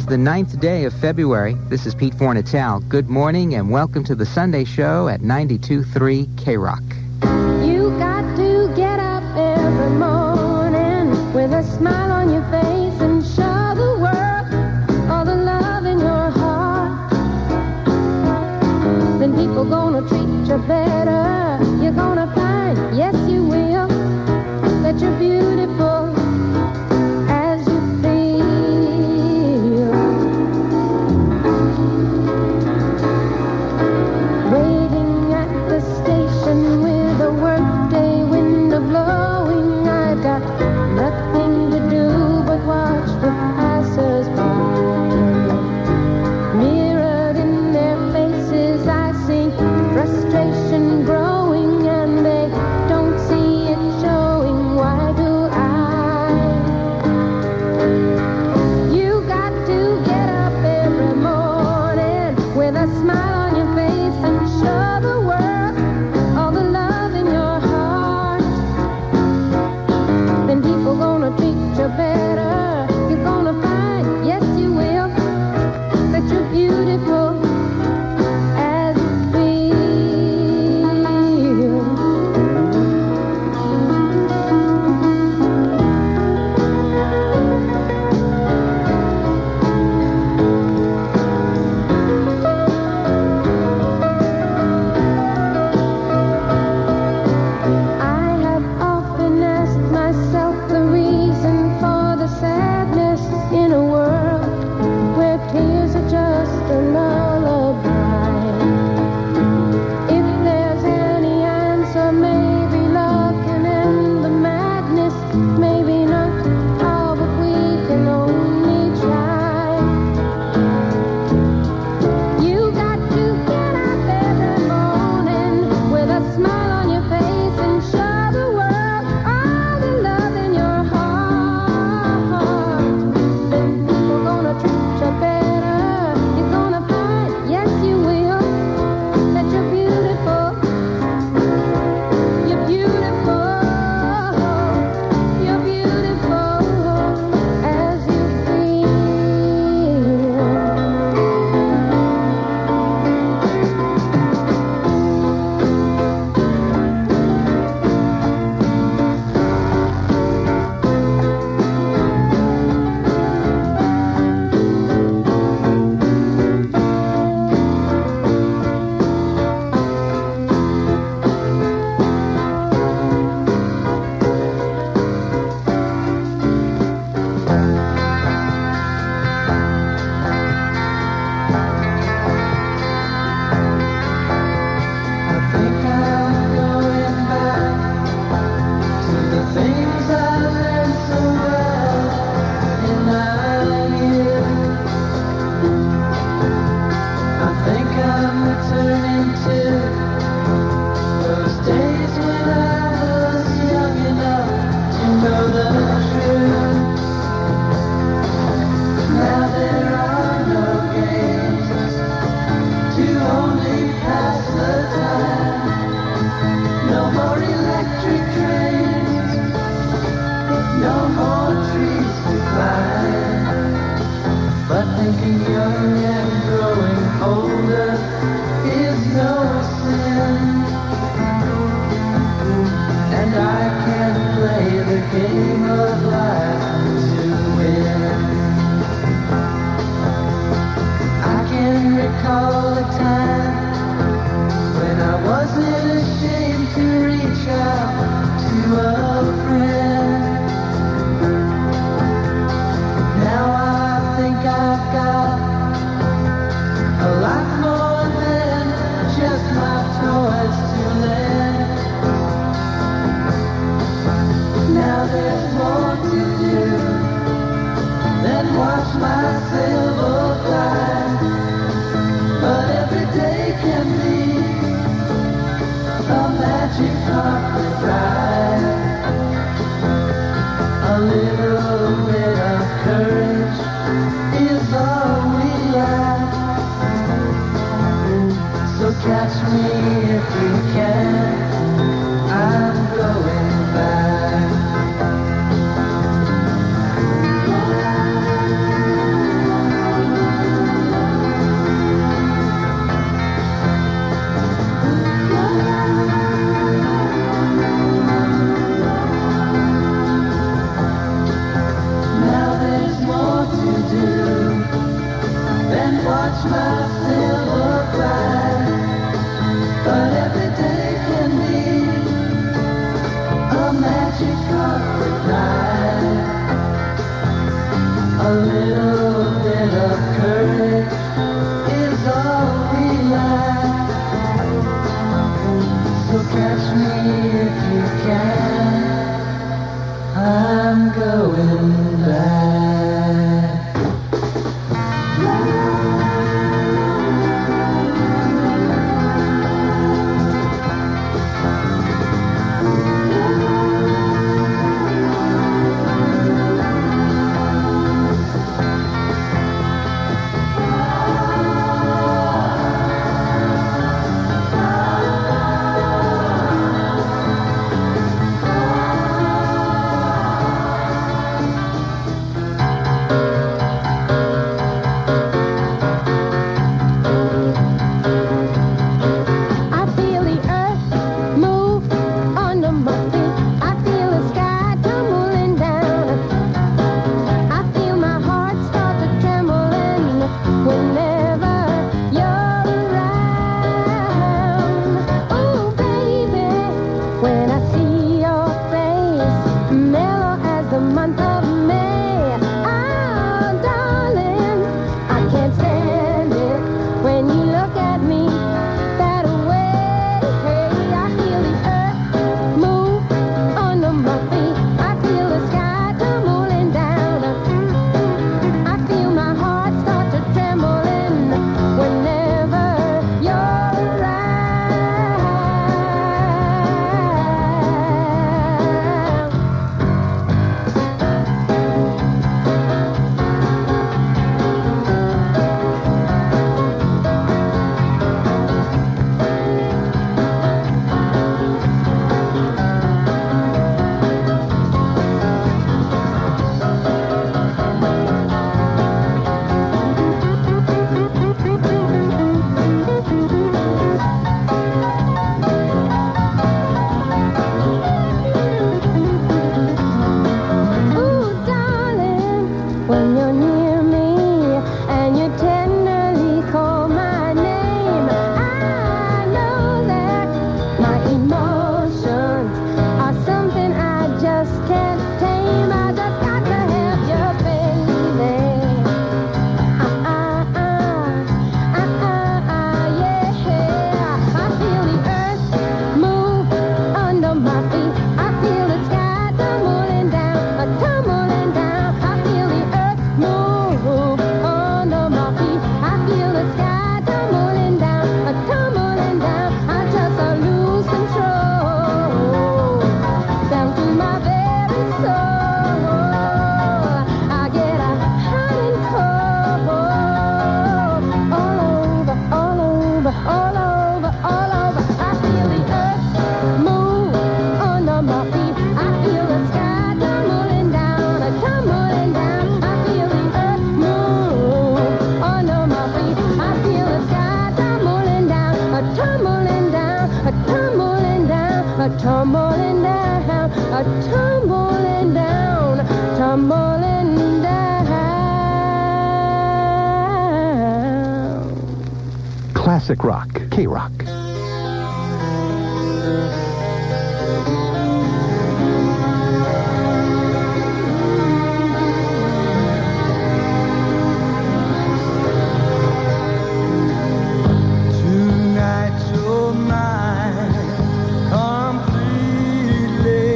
is the 9th day of February. This is Pete Fornatel. Good morning and welcome to the Sunday Show at 92.3 K-Rock. You got to get up every morning with a smile on your face and show the world all the love in your heart. Then people gonna treat you better. You're gonna find, yes you will, that you're beautiful as you feel. Waiting at the station with a workday window blowing, I've got nothing to do but watch the passers-by. Mirrored in their faces I see frustration growing, and they don't see it showing. Why do I? You got to get up every morning with a smile on your face and show the world all the love in your heart. Then people gonna treat you better. You're gonna find, yes you will, that you're beautiful as you feel. I have often asked myself the reason for the sadness in a world where tears are just a lullaby. If there's any answer, maybe love can end the madness, maybe not. Oh, but we can only try. You got to get up every morning with a smile on your face and show the world all the love in your heart. Then people gonna treat you better. You're gonna find, yes you will, that you're beautiful. You're beautiful. You're beautiful as you feel. I think I'm going back to the things I learned so well in my youth. I think I'm returning to those days when I was young enough to know the truth. Now there are no games to only pass the time. No more electric trains, no more trees to climb. But thinking young and growing older is no sin. And I can play the game of life to win. I can recall a time when I wasn't ashamed to reach out to a friend. Now I think I've got a lot more than just my toys to lend. Now there's more to do than watch my silver climb. But every day can be a magic carpet ride. A little bit of courage is all we lack. So catch me if you can, I'm going back. all over, all over. I feel the earth move under my feet. I feel the sky tumbling down, tumbling down. I feel the earth move under my feet. I feel the sky tumbling down, tumbling down, tumbling down, tumbling down, tumbling down, tumbling down. Classic rock, K-Rock. Tonight you're mine completely.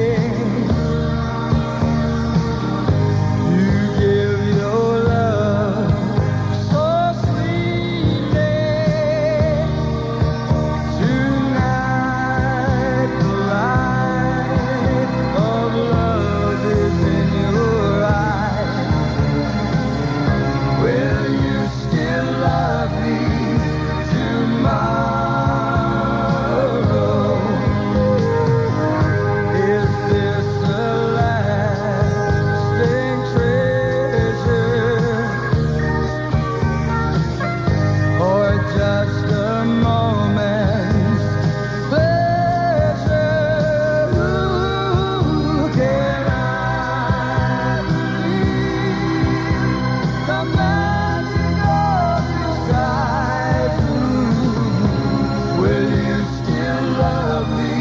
You give your love so sweetly. Tonight the light of love is in your eyes. Will you still love me tomorrow? Is this a lasting treasure, or just a moment's pleasure? Can I believe the magic of your sight? Will you still love me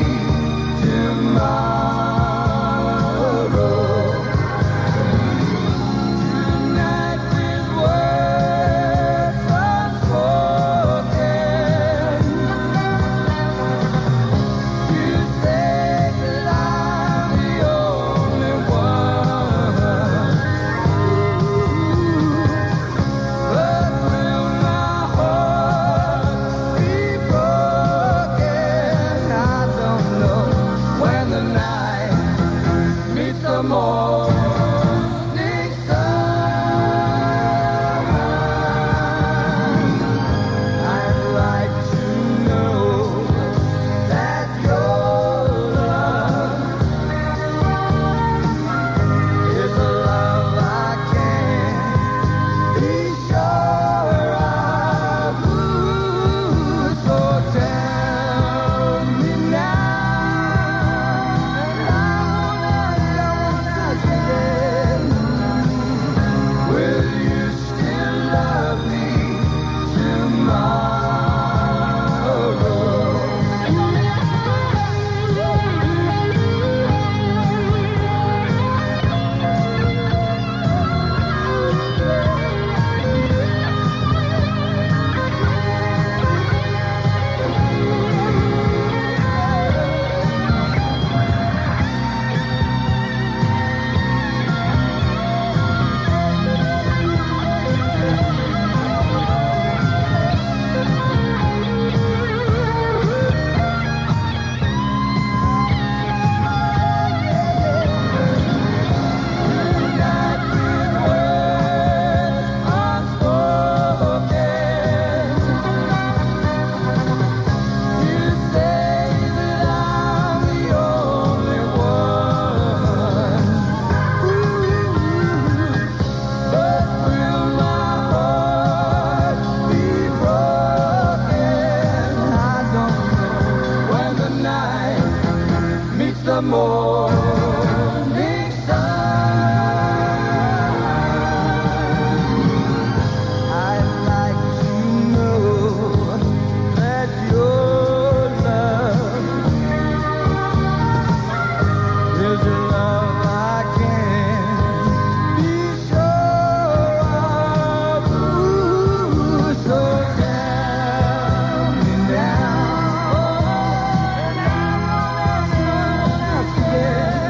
tomorrow? Tonight with words unspoken, you say that I'm the only one. But will my heart be broken? I don't know. When the night meets the morning sun, I'd like to know that your love is a love I can't be sure of. So tell me now, and I wanna say, will you still love me tomorrow? The morning sun, I'd like to know that your love is a love I can't be sure of. So tell me now, and I wanna say,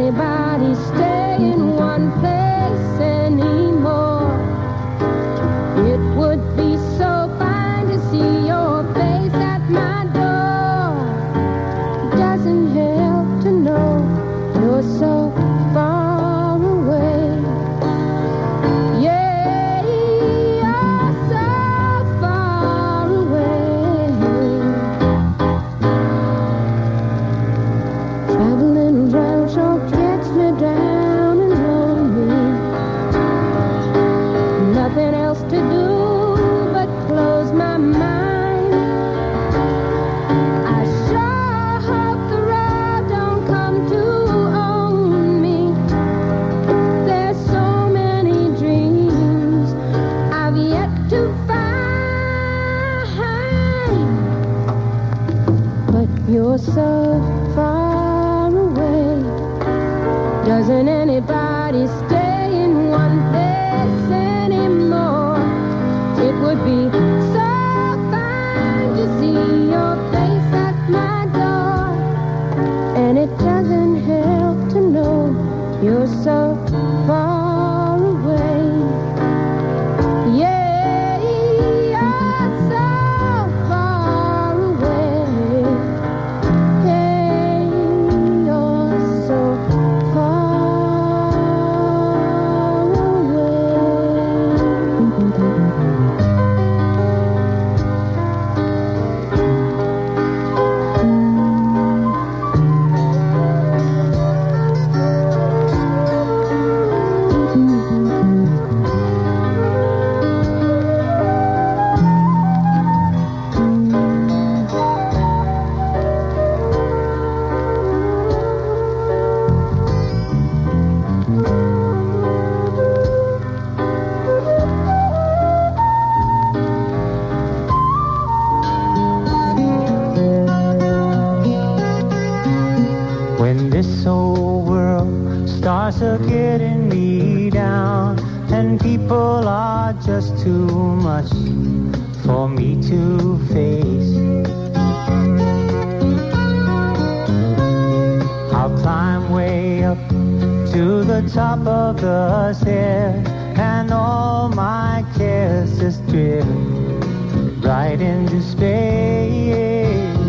anybody stay in one place anymore. It would be so fine to see your face at my door. Doesn't help to know you're so far away. Yeah, you're so far away. Traveling around sure gets me down and lonely. Nothing else to do but close my mind. I sure hope the road don't come to own me. There's so many dreams I've yet to find. But you're so far away. Doesn't anybody stay in one place anymore? It would be so fine to see your face at my door. And it doesn't help to know you're so far away. Yeah, you're so far away. Hey, you're so far When this old world starts a getting me down, and people are just too much for me to face, I'll climb way up to the top of the stairs, and all my cares just drift right into space.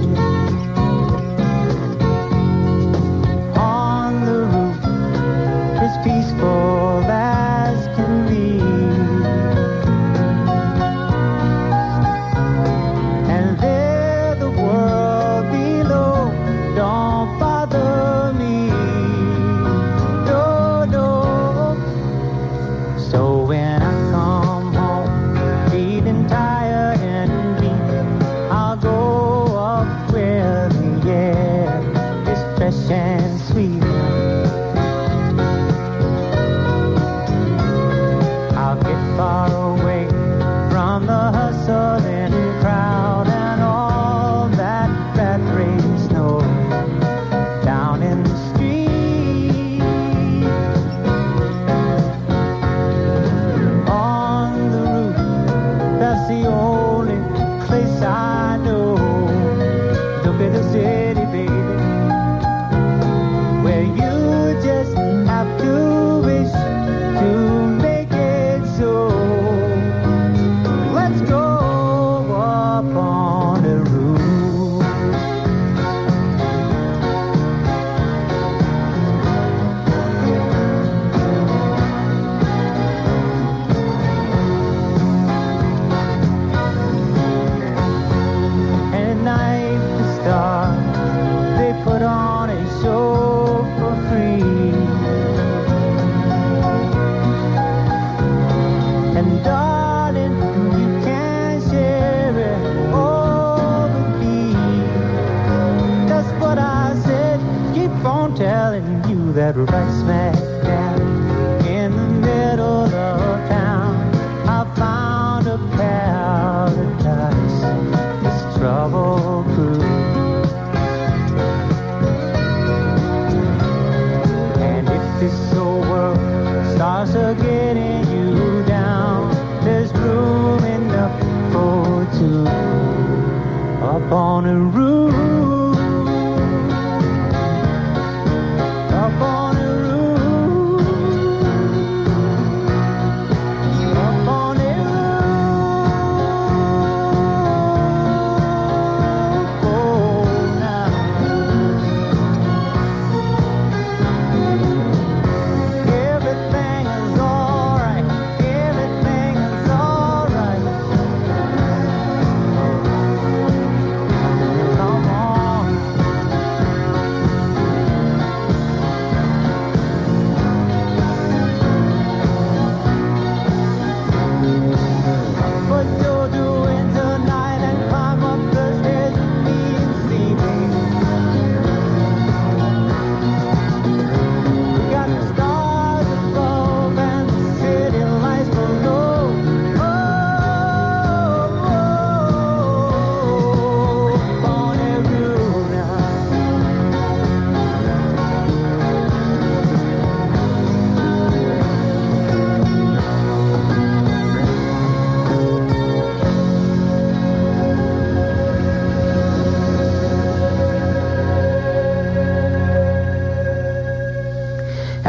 On the roof, it's peaceful as can be, and there the world below don't bother me. No, no. So when I come home feeling tired and weak, I'll go up where the air is fresh and sweet. I'll get far away from the hustling crowd and all that rat race noise down in the street. On the roof, that's the only place I know. Look at the city, baby, where you just have to wish to make it so. Let's go up on the roof. And at night the stars, they put on a show for free. And darling, you can share it all with me. That's what I said. Keep on telling you that right smack down in the middle of town, I found a paradise. It's trouble-proof. And if this old world starts a getting you down, there's room enough for two up on a roof. Up on a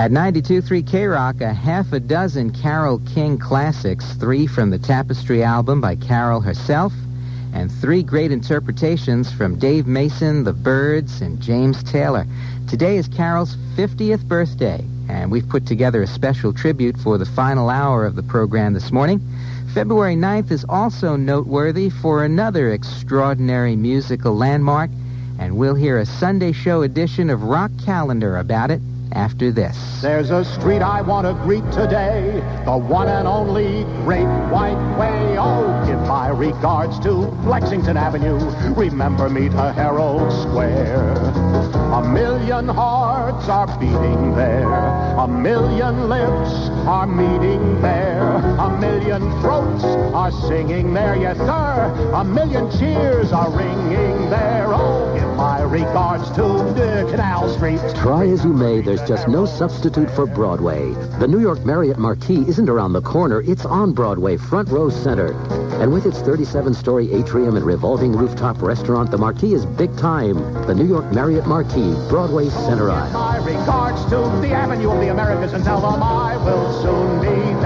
At 92.3 K-Rock, a half a dozen Carole King classics, 3 from the Tapestry album by Carole herself, and 3 great interpretations from Dave Mason, the Byrds, and James Taylor. Today is Carole's 50th birthday, and we've put together a special tribute for the final hour of the program this morning. February 9th is also noteworthy for another extraordinary musical landmark, and we'll hear a Sunday show edition of Rock Calendar about it after this. There's a street I want to greet today, the one and only Great White Way. Oh, give my regards to Lexington Avenue. Remember me to Herald Square. A million hearts are beating there. A million lips are meeting there. A million throats are singing there. Yes, sir. A million cheers are ringing there. Oh, give my regards to Canal Street. Try as you may, there's just no substitute for Broadway. The New York Marriott Marquis isn't around the corner. It's on Broadway, front row center. And with its 37-story atrium and revolving rooftop restaurant, the Marquis is big time. The New York Marriott Marquis, Broadway center aisle. My regards to the Avenue of the Americas and tell them I will soon be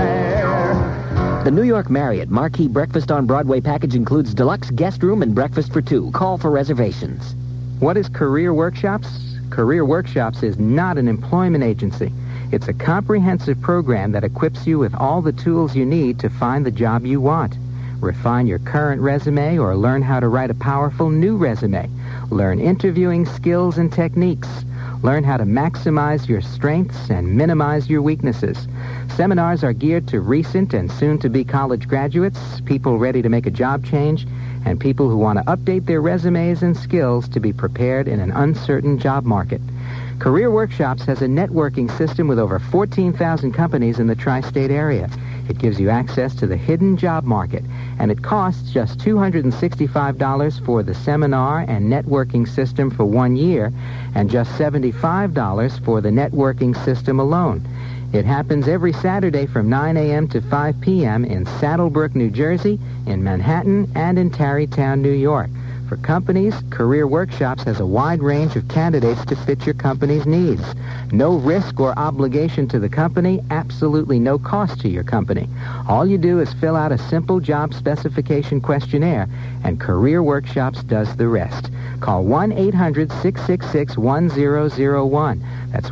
there. The New York Marriott Marquis Breakfast on Broadway package includes deluxe guest room and breakfast for 2. Call for reservations. What is Career Workshops? Career Workshops is not an employment agency. It's a comprehensive program that equips you with all the tools you need to find the job you want. Refine your current resume or learn how to write a powerful new resume. Learn interviewing skills and techniques. Learn how to maximize your strengths and minimize your weaknesses. Seminars are geared to recent and soon-to-be college graduates, people ready to make a job change, and people who want to update their resumes and skills to be prepared in an uncertain job market. Career Workshops has a networking system with over 14,000 companies in the tri-state area. It gives you access to the hidden job market, and it costs just $265 for the seminar and networking system for 1 year, and just $75 for the networking system alone. It happens every Saturday from 9 a.m. to 5 p.m. in Saddlebrook, New Jersey, in Manhattan, and in Tarrytown, New York. For companies, Career Workshops has a wide range of candidates to fit your company's needs. No risk or obligation to the company, absolutely no cost to your company. All you do is fill out a simple job specification questionnaire, and Career Workshops does the rest. Call 1-800-666-1001. That's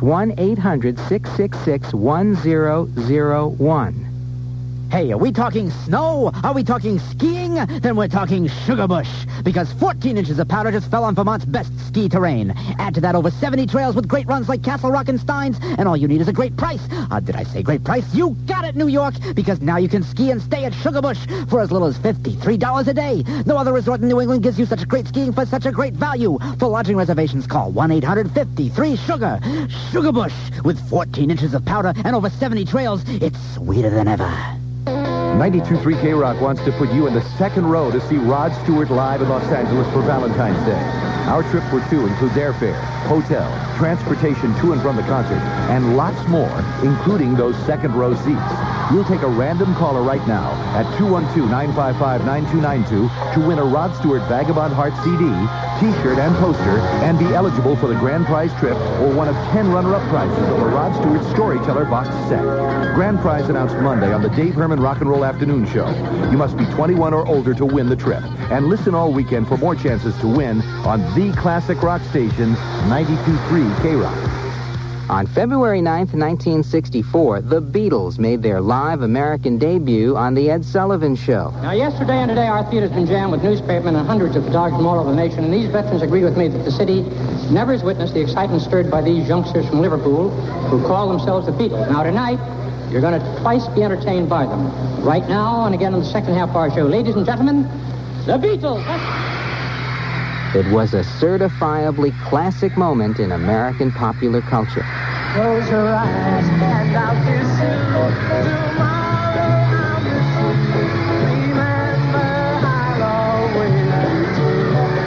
1-800-666-1001. Hey, are we talking snow? Are we talking skiing? Then we're talking Sugar Bush, because 14 inches of powder just fell on Vermont's best ski terrain. Add to that over 70 trails with great runs like Castle Rock and Steins, and all you need is a great price. Did I say great price? You got it, New York, because now you can ski and stay at Sugar Bush for as little as $53 a day. No other resort in New England gives you such great skiing for such a great value. For lodging reservations, call 1-800-53-SUGAR. Sugar Bush, with 14 inches of powder and over 70 trails, it's sweeter than ever. 92.3 K-Rock wants to put you in the second row to see Rod Stewart live in Los Angeles for Valentine's Day. Our trip for 2 includes airfare, hotel, transportation to and from the concert, and lots more, including those second row seats. You'll take a random caller right now at 212-955-9292 to win a Rod Stewart Vagabond Heart CD, T-shirt, and poster, and be eligible for the grand prize trip or one of 10 runner-up prizes of a Rod Stewart Storyteller box set. Grand prize announced Monday on the Dave Herman Rock and Roll Afternoon Show. You must be 21 or older to win the trip. And listen all weekend for more chances to win on the classic rock station, 92.3 K-Rock. On February 9th, 1964, the Beatles made their live American debut on The Ed Sullivan Show. Now, yesterday and today, our theater's been jammed with newspapermen and hundreds of photographers from all over the nation, and these veterans agree with me that the city never has witnessed the excitement stirred by these youngsters from Liverpool who call themselves the Beatles. Now, tonight, you're going to twice be entertained by them. Right now, and again in the second half of our show. Ladies and gentlemen, the Beatles. It was a certifiably classic moment in American popular culture. Close your eyes and I'll kiss you. Tomorrow I'll miss you. Remember I'll always miss you.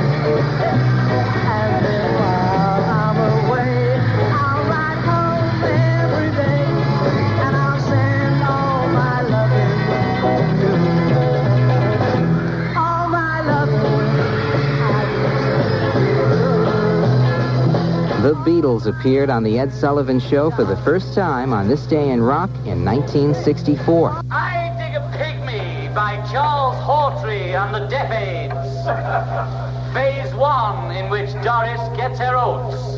And then while I'm away, I'll ride home every day. And I'll send all my loving to you. All my loving. The Beatles appeared on The Ed Sullivan Show for the first time on This Day in Rock in 1964. I Dig a Pygmy by Charles Hawtrey and the Deaf Aids. Phase 1, in which Doris gets her oats.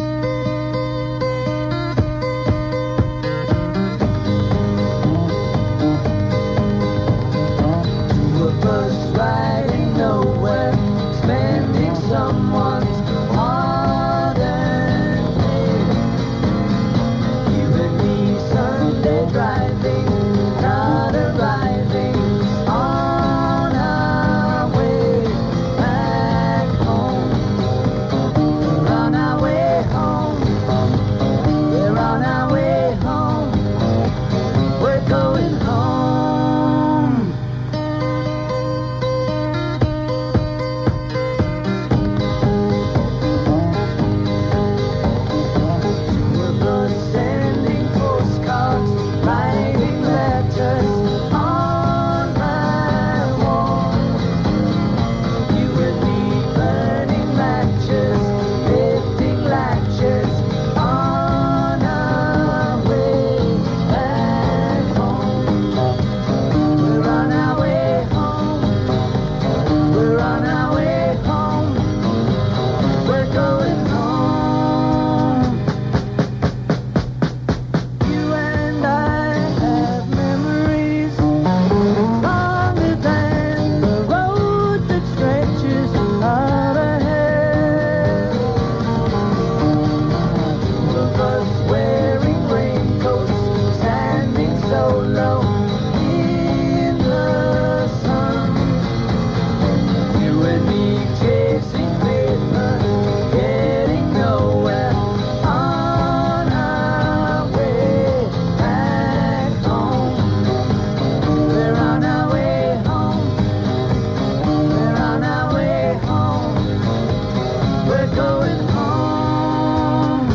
Two of us riding nowhere, spending someone's hard-earned day. You and me Sunday driving, not arriving on our way back home. We're on our way home. We're on our way home. We're going home. Sending postcards, writing letters on my wall. You and me burning matches, lifting latches on our way back home. We're on our way home. We're on our way home. We're going home. You and I have memories longer than the road that stretches out ahead. Two of us wearing raincoats, standing so low in the sun. You and me chasing paper, getting nowhere on our way back home. We're on our way home. We're on our way home. We're going home.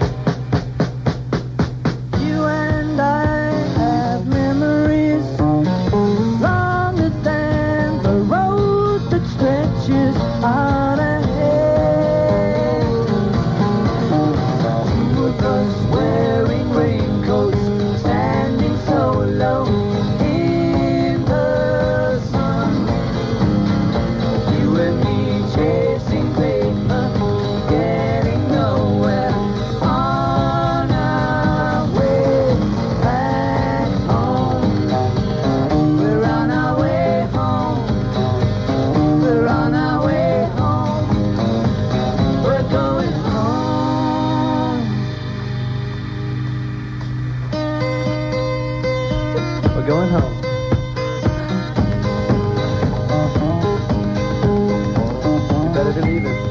You and I have memories longer than the road that stretches out ahead. Two of us wearing raincoats, standing so low in the sun. You and me chasing paper, getting nowhere on our way back home. We're on our way home. We're on our way home. We're going home. We're going home. You better believe it.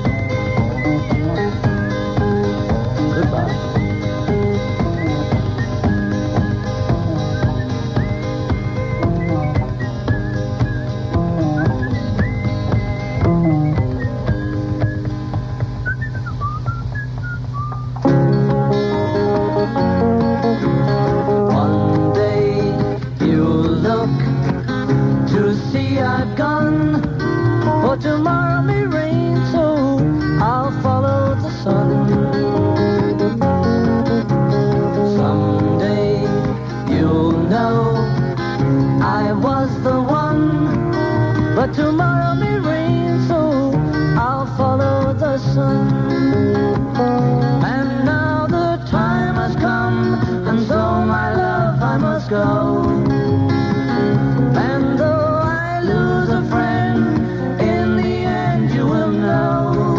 Goodbye. One day you'll look to see I've gone, for tomorrow may rain, so I'll follow the sun. Someday you'll know I was the one, but tomorrow may rain, so I'll follow the sun. And now the time has come, and so my love I must go. And though I lose a friend, in the end you will know.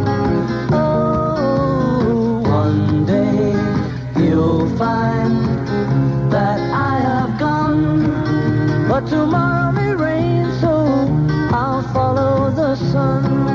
Oh, one day you'll find that I have gone, but tomorrow may rain, so I'll follow the sun.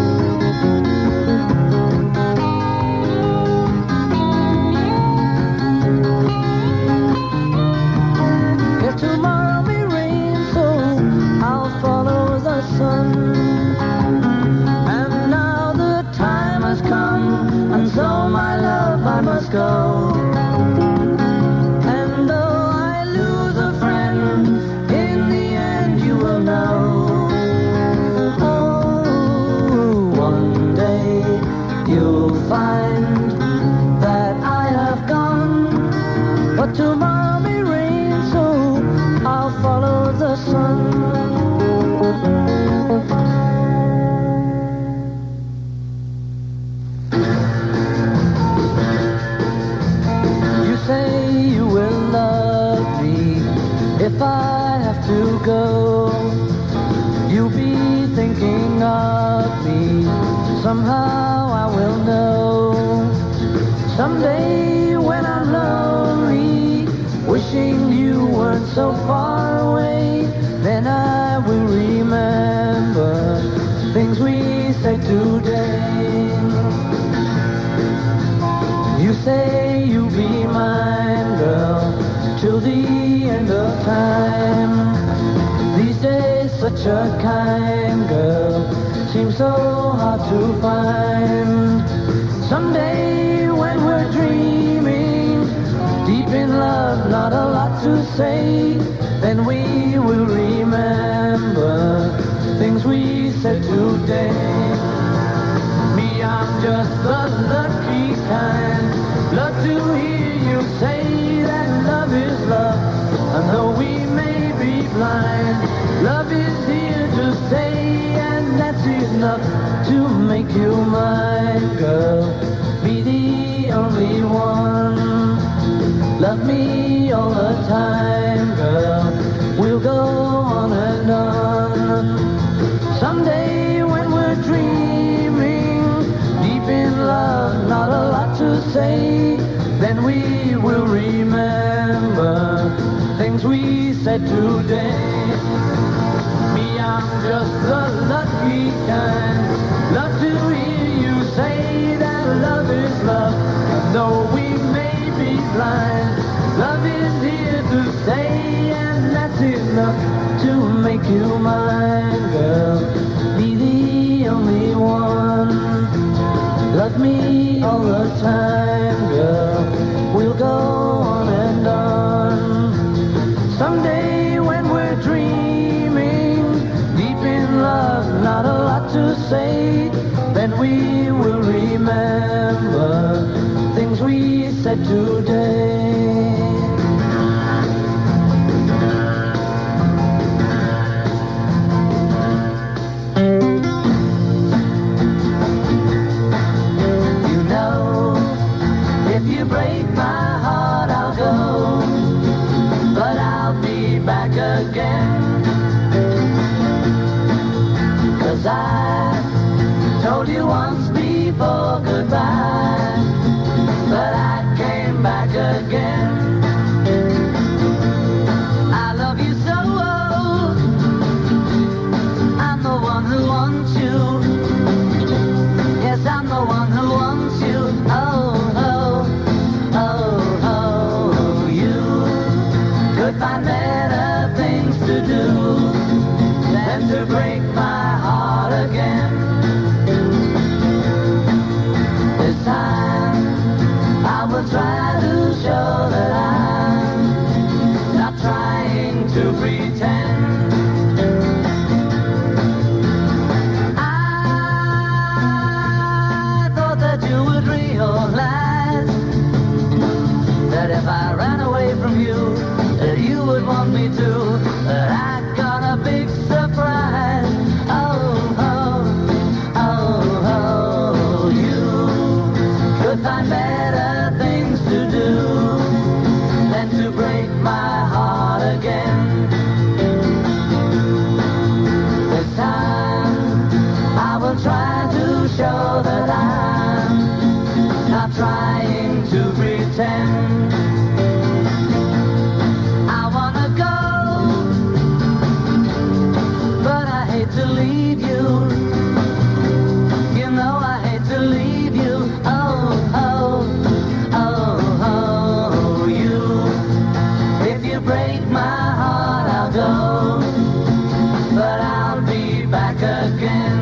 If tomorrow may rain, so I'll follow the sun. And now the time has come, and so my love I must go. And though I lose a friend, in the end you will know. Oh, one day you'll find that I have gone. But tomorrow may rain, so I'll follow the sun. You say you will love me if I have to go. You'll be thinking of me. Somehow I will know. Someday when I'm lonely, wishing you weren't so far away, then I will remember things we said today. You say you'll be mine, girl, till the end of time. These days such a kind girl seems so hard to find. Someday when we're dreaming, deep in love, not a lot to say, then we will remember things we said today. Me, I'm just the lucky kind. Love to hear you say that love is love. And though we may be blind, love is here to stay, and that's enough to make you mine, girl. Be the only one. Love me all the time, girl. We'll go on and on. Someday when we're dreaming, deep in love, not a lot to say, then we will remember things we said today. Me, I'm just the lucky kind. Love to hear you say that love is love. Though we may be blind, love is here to stay, and that's enough to make you mine, girl. Be the only one. Love me all the time, girl. We'll go on and on. Someday when we're dreaming, deep in love, not a lot to say, then we will remember things we said today. You know, if you break my heart, I'll go, but I'll be back again. 'Cause I told you once before goodbye, but I came back again. I love you so, I'm the one who wants you. Yes, I'm the one who wants you. Oh, oh, oh, oh, you could find better things to do than to break my heart again. This time I will try to show that I'm not trying to pretend. I thought that you would realize that if I ran away from you, that you would want me to, that I got a big surprise. Oh, oh, oh, oh, you could find better things to do than to break my heart again. This time I will try to show that I'm not trying to pretend. I wanna go, but I hate to leave you. You know I hate to leave you. Oh, oh, oh, oh, you. If you break my heart, I'll go, but I'll be back again.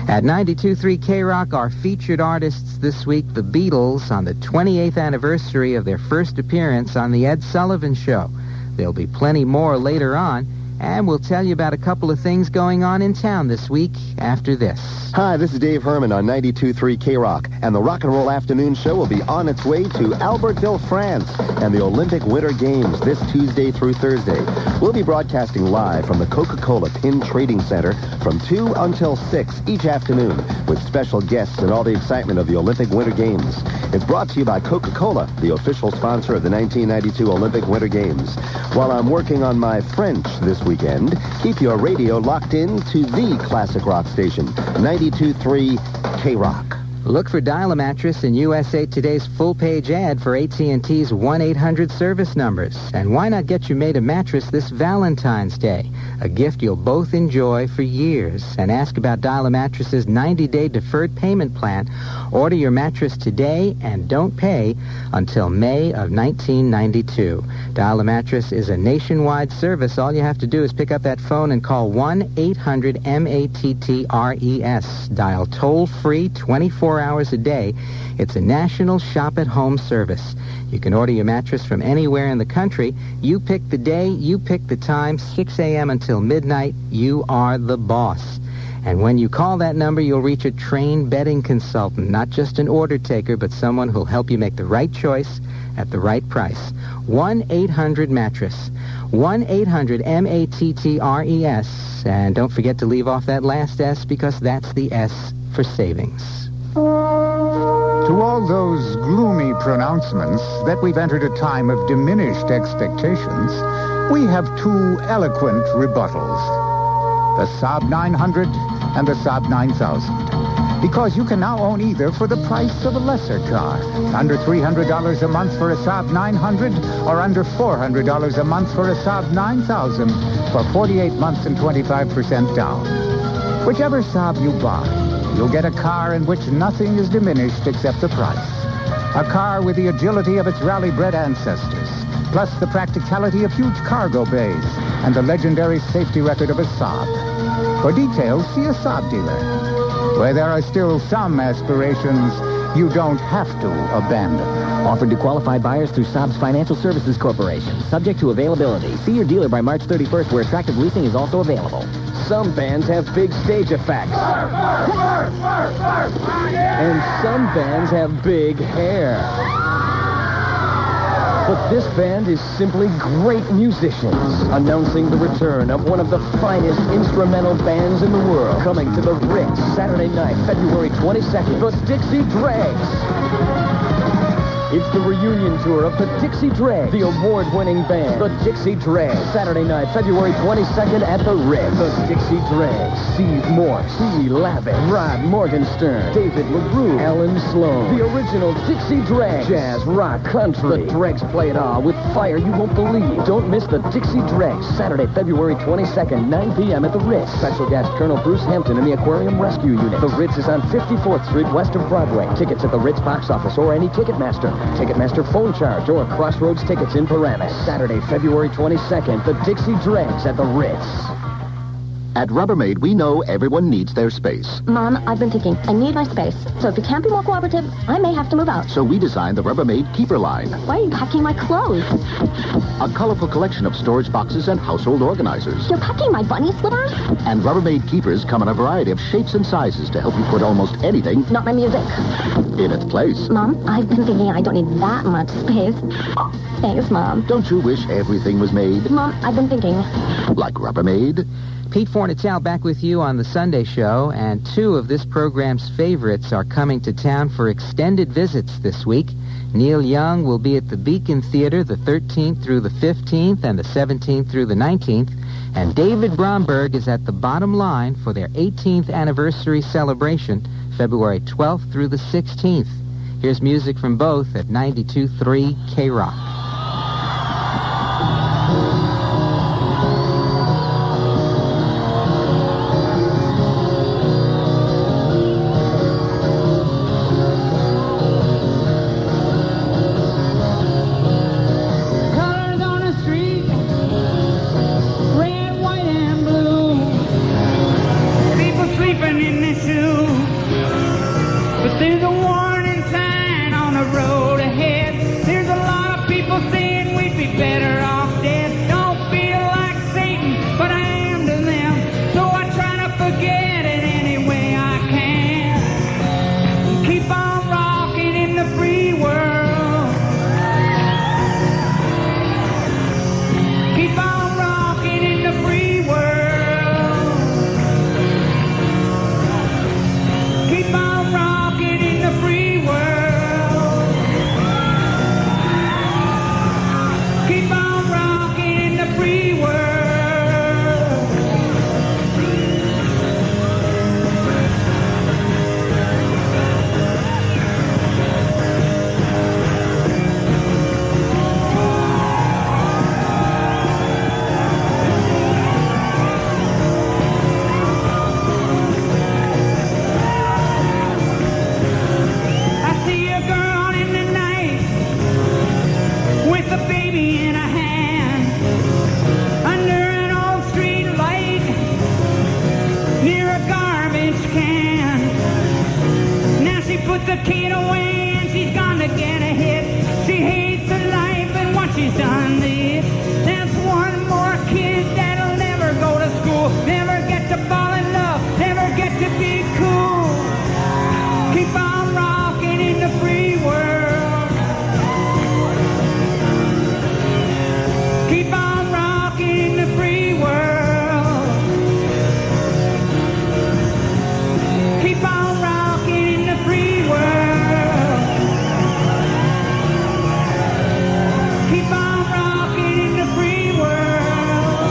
At 92.3 K-Rock, our featured artists this week, the Beatles, on the 28th anniversary of their first appearance on The Ed Sullivan Show. There'll be plenty more later on, and we'll tell you about a couple of things going on in town this week after this. Hi, this is Dave Herman on 92.3 K-Rock, and the Rock and Roll Afternoon Show will be on its way to Albertville, France, and the Olympic Winter Games this Tuesday through Thursday. We'll be broadcasting live from the Coca-Cola Pin Trading Center from 2 until 6 each afternoon, with special guests and all the excitement of the Olympic Winter Games. It's brought to you by Coca-Cola, the official sponsor of the 1992 Olympic Winter Games. While I'm working on my French this weekend, keep your radio locked in to the classic rock station, 92.3 K-Rock. Look for Dial-A-Mattress in USA Today's full-page ad for AT&T's 1-800 service numbers. And why not get your made a mattress this Valentine's Day? A gift you'll both enjoy for years. And ask about Dial-A-Mattress's 90-day deferred payment plan. Order your mattress today and don't pay until May of 1992. Dial-A-Mattress is a nationwide service. All you have to do is pick up that phone and call 1-800-MATTRES. Dial toll-free 24 hours a day. It's a national shop-at-home service. You can order your mattress from anywhere in the country. You pick the day, you pick the time, 6 a.m. until midnight. You are the boss. And when you call that number, you'll reach a trained bedding consultant, not just an order taker, but someone who'll help you make the right choice at the right price. 1-800-MATTRESS. 1-800-MATTRES. And don't forget to leave off that last S, because that's the S for savings. To all those gloomy pronouncements that we've entered a time of diminished expectations, we have two eloquent rebuttals. The Saab 900 and the Saab 9000. Because you can now own either for the price of a lesser car. Under $300 a month for a Saab 900 or under $400 a month for a Saab 9000 for 48 months and 25% down. Whichever Saab you buy, you'll get a car in which nothing is diminished except the price. A car with the agility of its rally-bred ancestors, plus the practicality of huge cargo bays and the legendary safety record of a Saab. For details, see a Saab dealer. Where there are still some aspirations you don't have to abandon. Offered to qualified buyers through Saab's Financial Services Corporation. Subject to availability. See your dealer by March 31st, where attractive leasing is also available. Some bands have big stage effects. And some bands have big hair. But this band is simply great musicians, announcing the return of one of the finest instrumental bands in the world. Coming to the Ritz, Saturday night, February 22nd, the Dixie Dregs. It's the reunion tour of the Dixie Dregs, the award-winning band, the Dixie Dregs. Saturday night, February 22nd at the Ritz. The Dixie Dregs. Steve Morse, Lee Lavin, Rod Morgenstern, David LaRue, Alan Sloan. The original Dixie Dregs. Jazz, rock, country. The Dregs play it all with fire you won't believe. Don't miss the Dixie Dregs. Saturday, February 22nd, 9 p.m. at the Ritz. Special guest Colonel Bruce Hampton and the Aquarium Rescue Unit. The Ritz is on 54th Street, west of Broadway. Tickets at the Ritz box office or any Ticketmaster. Ticketmaster phone charge or Crossroads Tickets in Paramus. Saturday, February 22nd, the Dixie Dregs at the Ritz. At Rubbermaid, we know everyone needs their space. Mom, I've been thinking. I need my space. So if you can't be more cooperative, I may have to move out. So we designed the Rubbermaid Keeper line. Why are you packing my clothes? A colorful collection of storage boxes and household organizers. You're packing my bunny slippers? And Rubbermaid Keepers come in a variety of shapes and sizes to help you put almost anything... Not my music. ...in its place. Mom, I've been thinking I don't need that much space. Thanks, Mom. Don't you wish everything was made? Mom, I've been thinking. Like Rubbermaid? Pete Fornatale back with you on the Sunday Show, and two of this program's favorites are coming to town for extended visits this week. Neil Young will be at the Beacon Theater the 13th through the 15th and the 17th through the 19th, and David Bromberg is at the Bottom Line for their 18th anniversary celebration, February 12th through the 16th. Here's music from both at 92.3 K-Rock. In the shoe. But there's a warning sign on the road ahead. There's a lot of people saying we'd be better off dead. Don't feel like Satan, but I am to them. So I try to forget it any way I can. Keep on rocking in the free world. Keep on rocking in the free world. Keep on rocking in the free world. Keep on rocking in the free world. I see a girl in the night with a baby in her hand under an old street light near a garbage can. Now she puts the kid away and she's gonna get a hit. She hates her life and what she's done this. That's one more kid that'll never go to school, never get to fall in love, never get to be cool. Keep on rocking in the free world. Keep on rocking in the free world. Keep on rocking in the free world. Keep on rocking in the free world.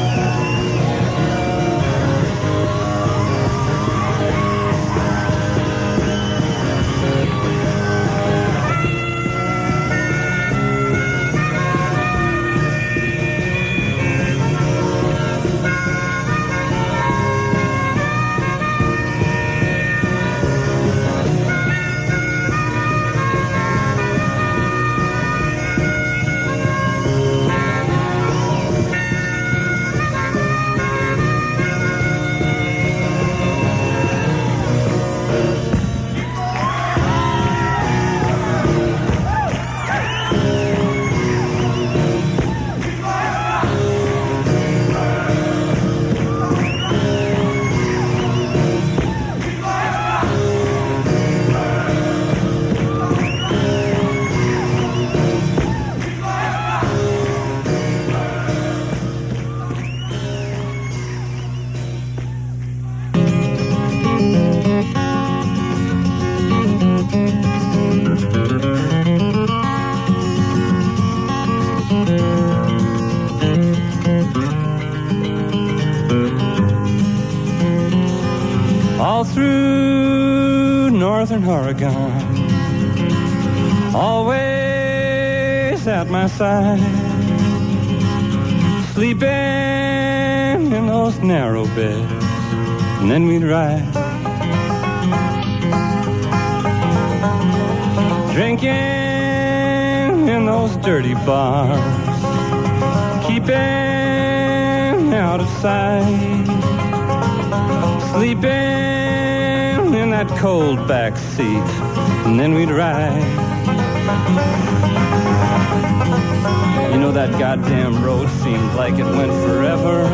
All through northern Oregon, always at my side, sleeping in those narrow beds, and then we'd ride, drinking in those dirty bars, keeping out of sight, sleeping in that cold back seat, and then we'd ride. You know, that goddamn road seemed like it went forever.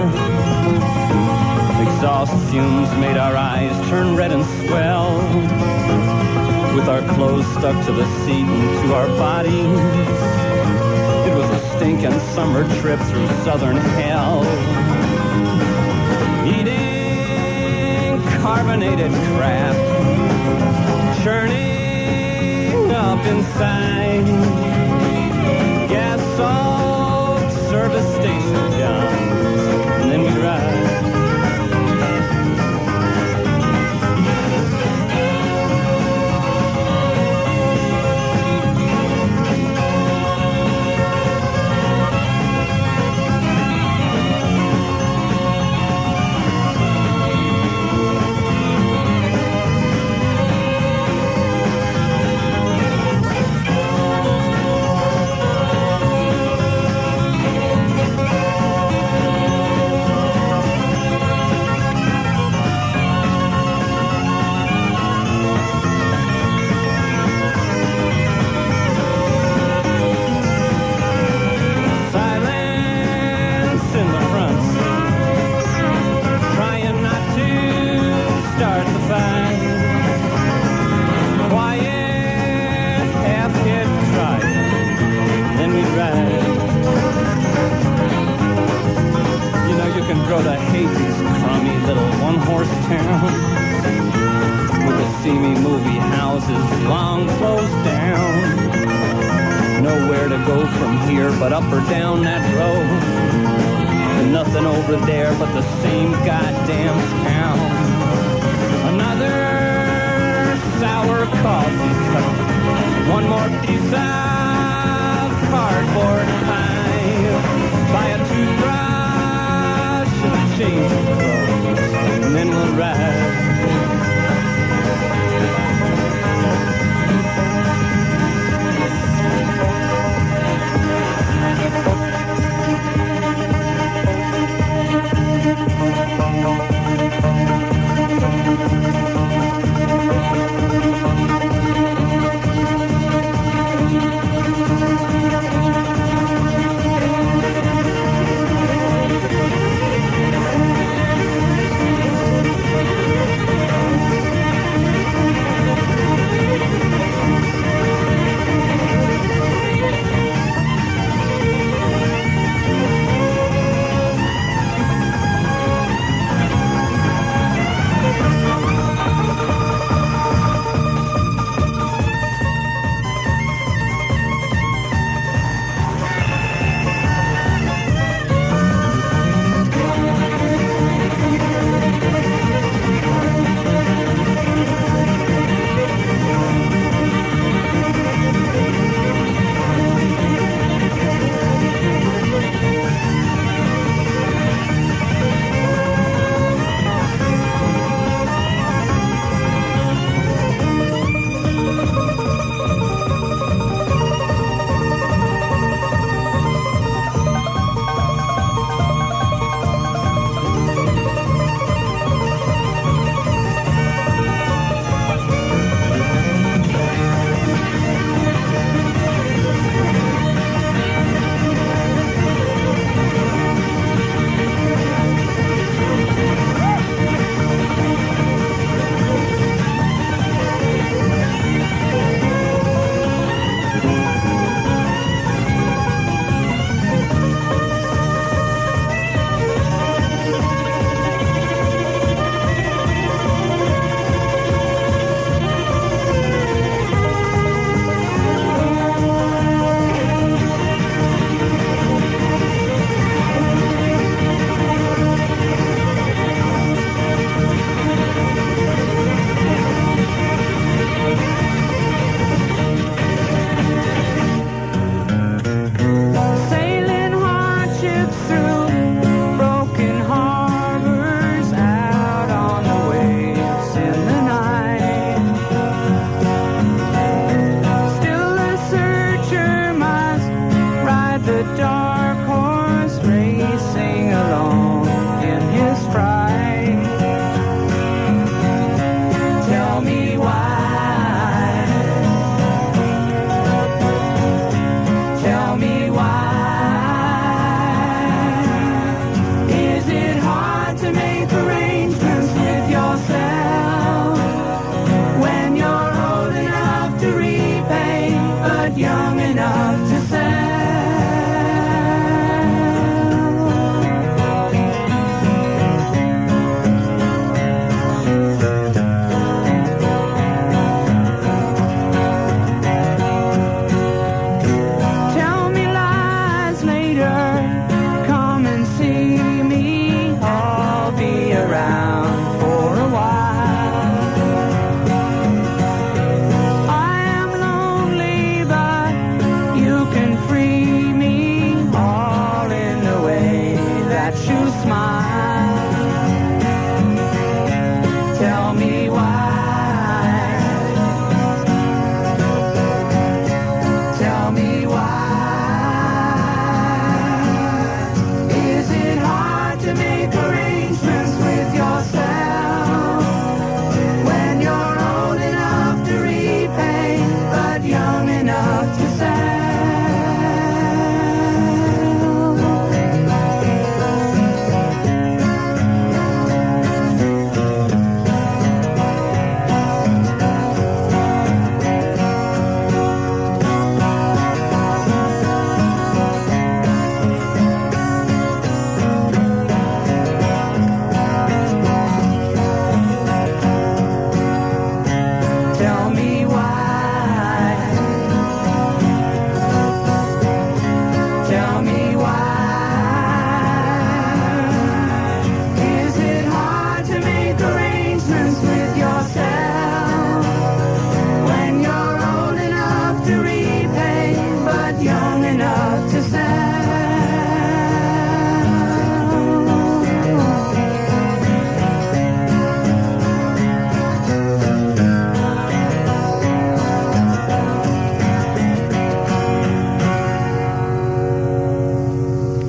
Exhaust fumes made our eyes turn red and swell. With our clothes stuck to the seat and to our bodies, it was a stinking summer trip through southern hell. Eating carbonated crap, churning up inside, gas-soaked service station jumps, and then we ride. Morristown, with the seamy movie houses long closed down. Nowhere to go from here but up or down that road. And nothing over there but the same goddamn town. Another sour coffee cup, one more piece of cardboard pie, buy a toothbrush and a change of clothes, and then we'll ride.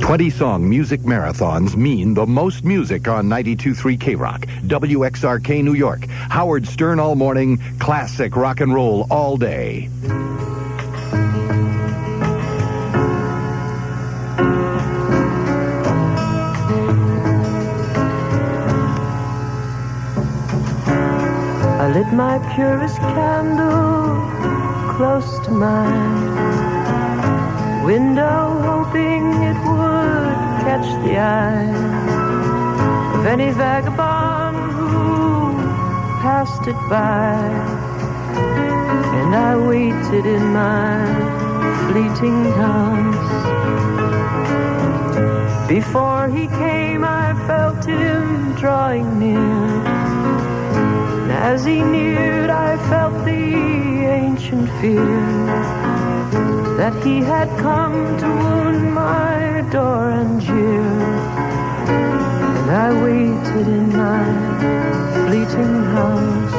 20-song music marathons mean the most music on 92.3 K-Rock, WXRK New York, Howard Stern all morning, classic rock and roll all day. I lit my purest candle close to mine window, hoping it would catch the eye of any vagabond who passed it by. And I waited in my fleeting glance. Before he came, I felt him drawing near. And as he neared, I felt the ancient fear that he had come to wound my door and jeer. And I waited in my fleeting house.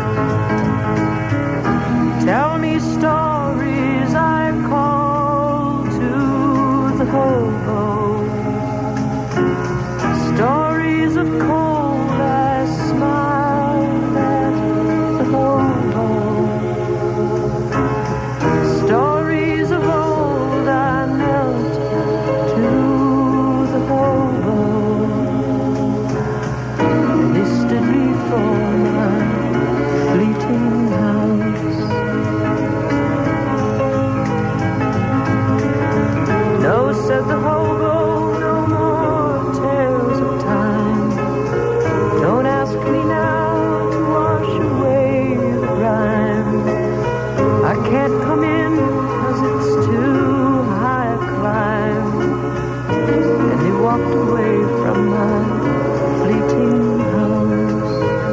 Tell me stories, I call to the hobo. Stories of cold, I smile at the hobo. Stories of old, I knelt to the hobo. And they stood before my fleeting house. No, said the hobo, no more tales of time. Don't ask me now to wash away the grime. I can't come in 'cause it's too high a climb. And he walked away from my fleeting house.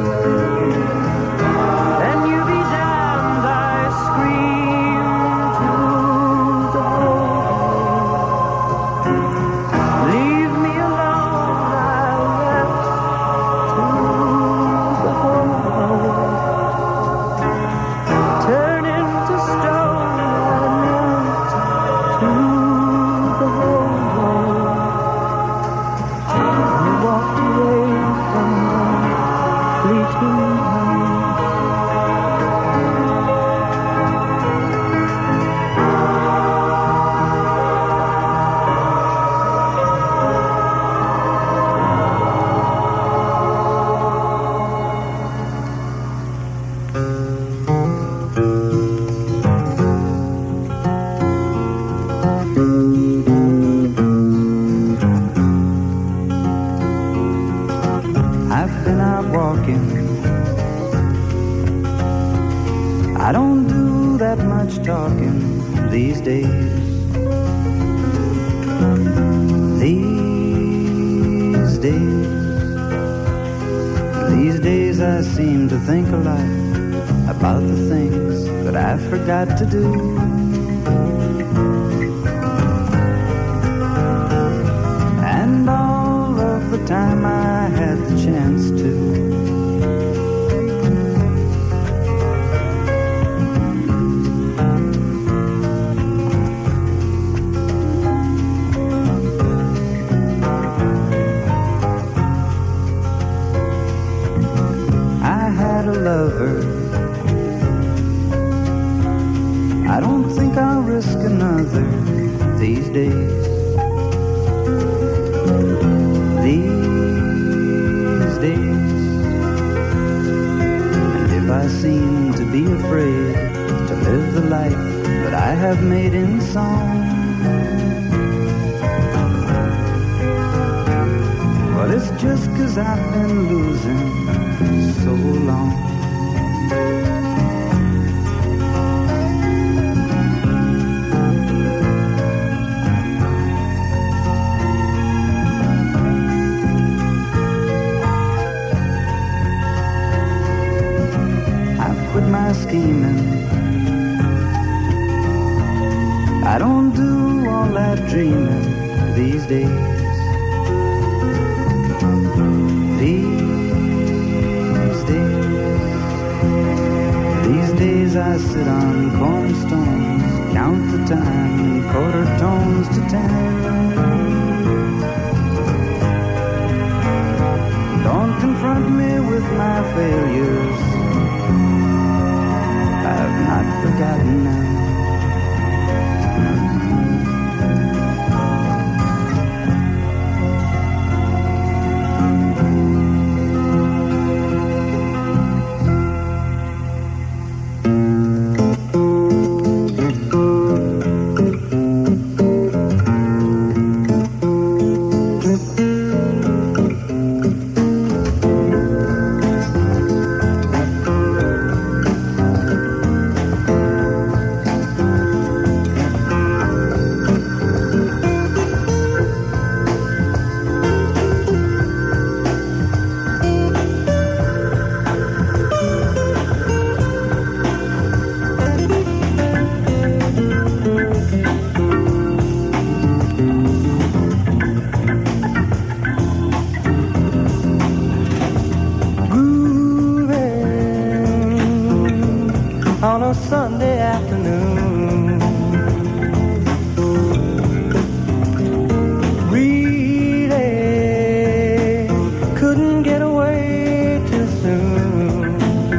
Then you be damned, I screamed to the hobo. Leave me alone, I wept to the hobo. Turn into stone, I knelt to the hobo. And he walked away from my fleeting house. I've been out walking. I don't do that much talking these days. These days I seem to think a lot about the things that I forgot to do. And all of the time I had the chance to. I had a lover. I don't think I'll risk another these days. These days. And if I seem to be afraid to live the life that I have made in song, well, it's just 'cause I've been losing so long. I've quit my scheming. I don't do all that dreaming these days. These days I sit on cornerstones, count the time in quarter tones to 10. confront me with my failures. I've not forgotten them. On a Sunday afternoon, really couldn't get away too soon.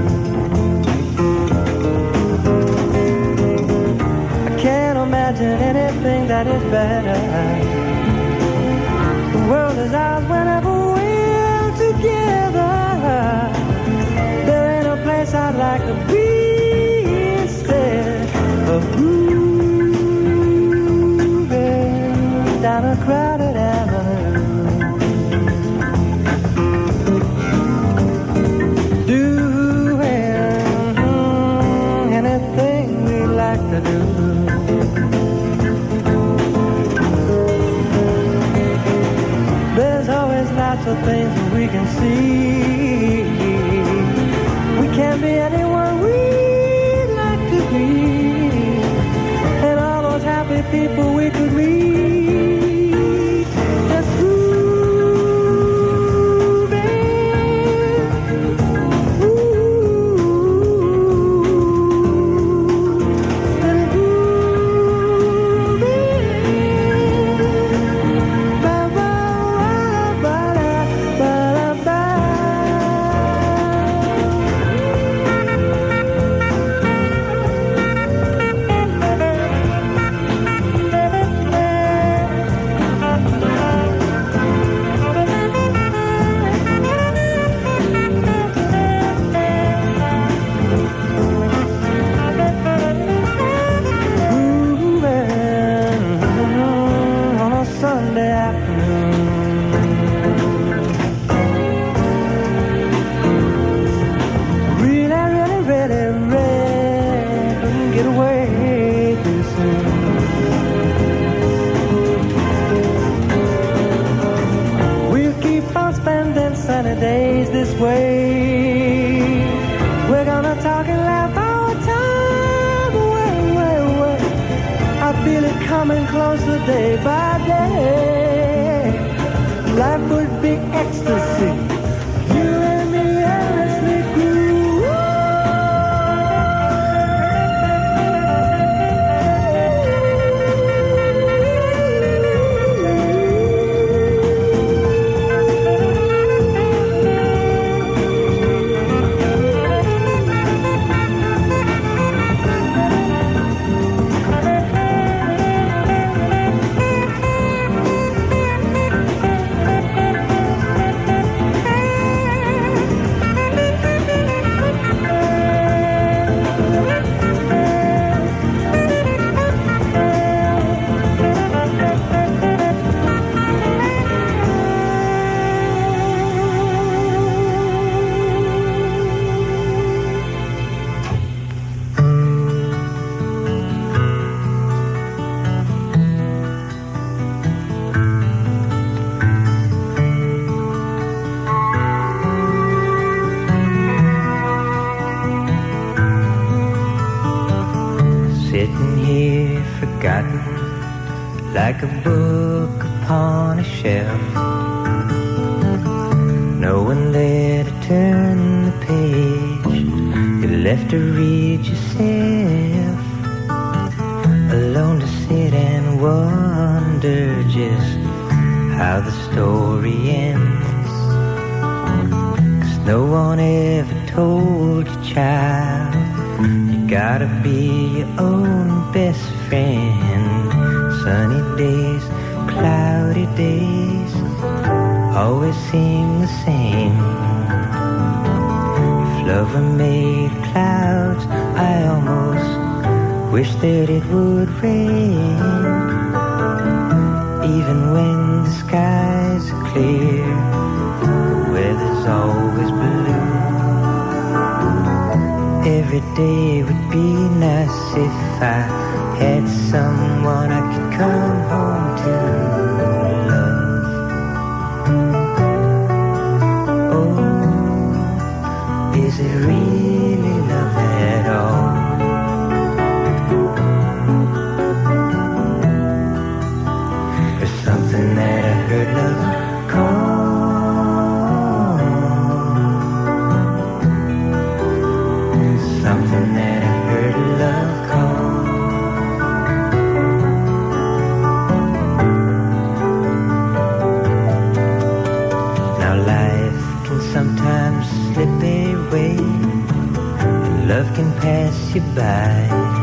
I can't imagine anything that is better. The world is ours whenever we're together. There ain't a place I'd like to be grooving down a crowded avenue, doing anything we like to do. There's always lots of things that we can see. We can't be anyone we'd like to be, and all those happy people we could meet. Just days this way. We're gonna talk and laugh our time away. I feel it coming closer day by day. Life would be ecstasy. You and me endlessly like a book upon a shelf. No one there to turn the page. You're left to read yourself, alone to sit and wonder just how the story ends. No one ever told you, child, you gotta be your own best friend. Sunny days, cloudy days, always seem the same. If love were made of clouds, I almost wish that it would rain. Even when the skies are clear, the weather's always blue. Every day would be nice if I had someone I could come home to. Love. Oh, is it really love at all? There's something that I heard love call. Something that I heard love call. Now life can sometimes slip away, and love can pass you by.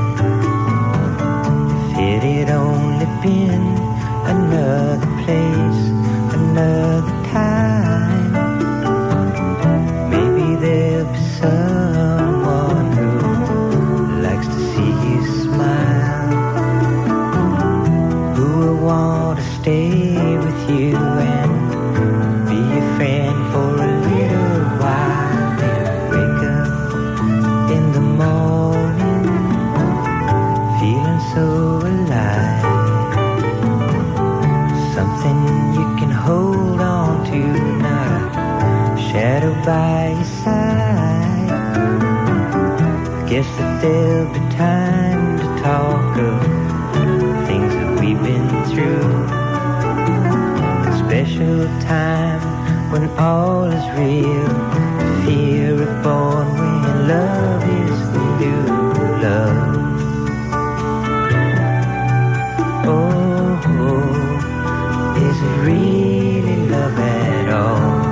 If it had only been another place, another time, maybe there'll be someone who likes to see you smile, who will want to stay with you and be your friend for a little while. And wake up in the morning feeling so alive. Something you can hold on to, not a shadow by your side. I guess that there'll be time to talk of things that we've been through. A special time when all is real. Fear is born when love is the new love. Oh, is it really love at all?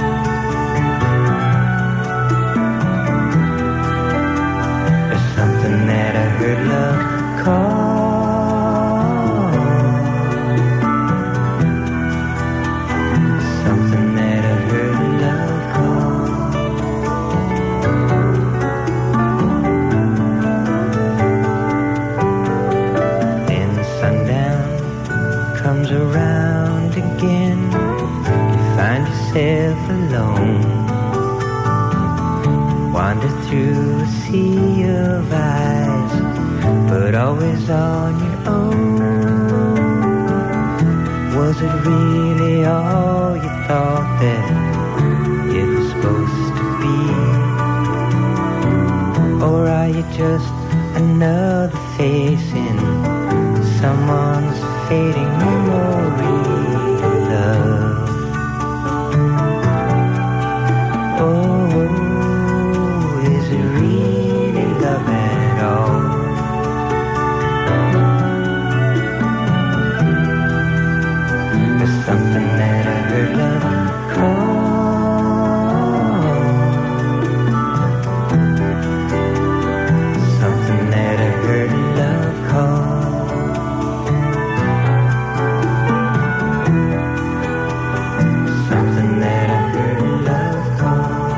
There's something that I heard love call. Something that I heard love call. Then sundown comes around again, you find yourself alone. Wander through a sea of eyes, but always on your own. Was it really all you thought that it was supposed to be? Or are you just another face in someone's fading memory? Love. Oh, is it really love at all? There's something that I heard love call. Something that I heard love call. Something that I heard love call.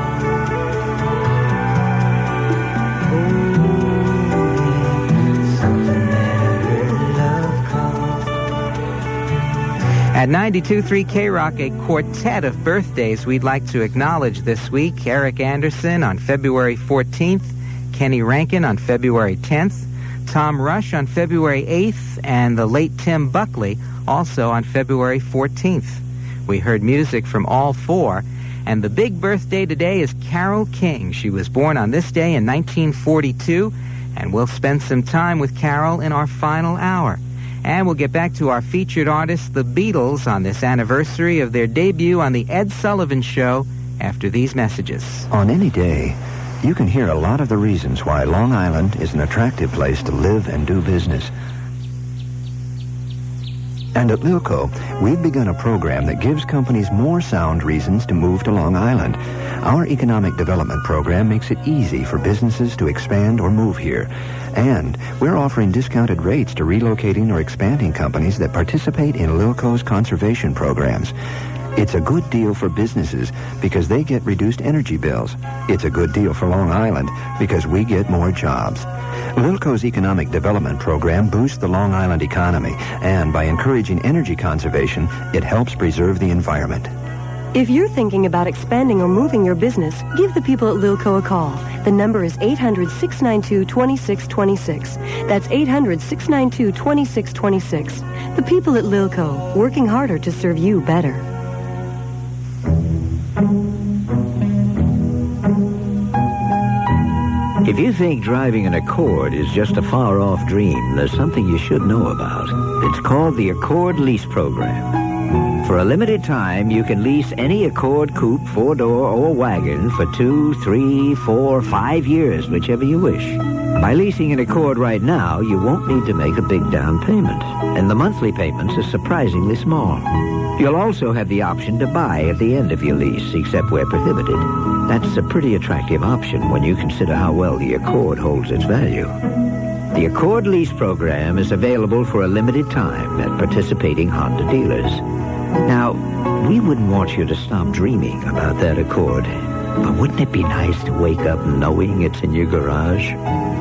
Oh, something that I heard love call. At 92.3 K-Rock, a quartet of birthdays we'd like to acknowledge this week. Eric Anderson on February 14th, Kenny Rankin on February 10th, Tom Rush on February 8th, and the late Tim Buckley also on February 14th. We heard music from all four, and the big birthday today is Carole King. She was born on this day in 1942, and we'll spend some time with Carole in our final hour. And we'll get back to our featured artists, the Beatles, on this anniversary of their debut on The Ed Sullivan Show after these messages. On any day, you can hear a lot of the reasons why Long Island is an attractive place to live and do business. And at Lilco, we've begun a program that gives companies more sound reasons to move to Long Island. Our economic development program makes it easy for businesses to expand or move here. And we're offering discounted rates to relocating or expanding companies that participate in Lilco's conservation programs. It's a good deal for businesses because they get reduced energy bills. It's a good deal for Long Island because we get more jobs. Lilco's economic development program boosts the Long Island economy, and by encouraging energy conservation, it helps preserve the environment. If you're thinking about expanding or moving your business, give the people at Lilco a call. The number is 800-692-2626. That's 800-692-2626. The people at Lilco, working harder to serve you better. If you think driving an Accord is just a far-off dream, there's something you should know about. It's called the Accord Lease Program. For a limited time, you can lease any Accord coupe, four-door, or wagon for 2, 3, 4, 5 years, whichever you wish. By leasing an Accord right now, you won't need to make a big down payment, and the monthly payments are surprisingly small. You'll also have the option to buy at the end of your lease, except where prohibited. That's a pretty attractive option when you consider how well the Accord holds its value. The Accord Lease Program is available for a limited time at participating Honda dealers. Now, we wouldn't want you to stop dreaming about that Accord, but wouldn't it be nice to wake up knowing it's in your garage?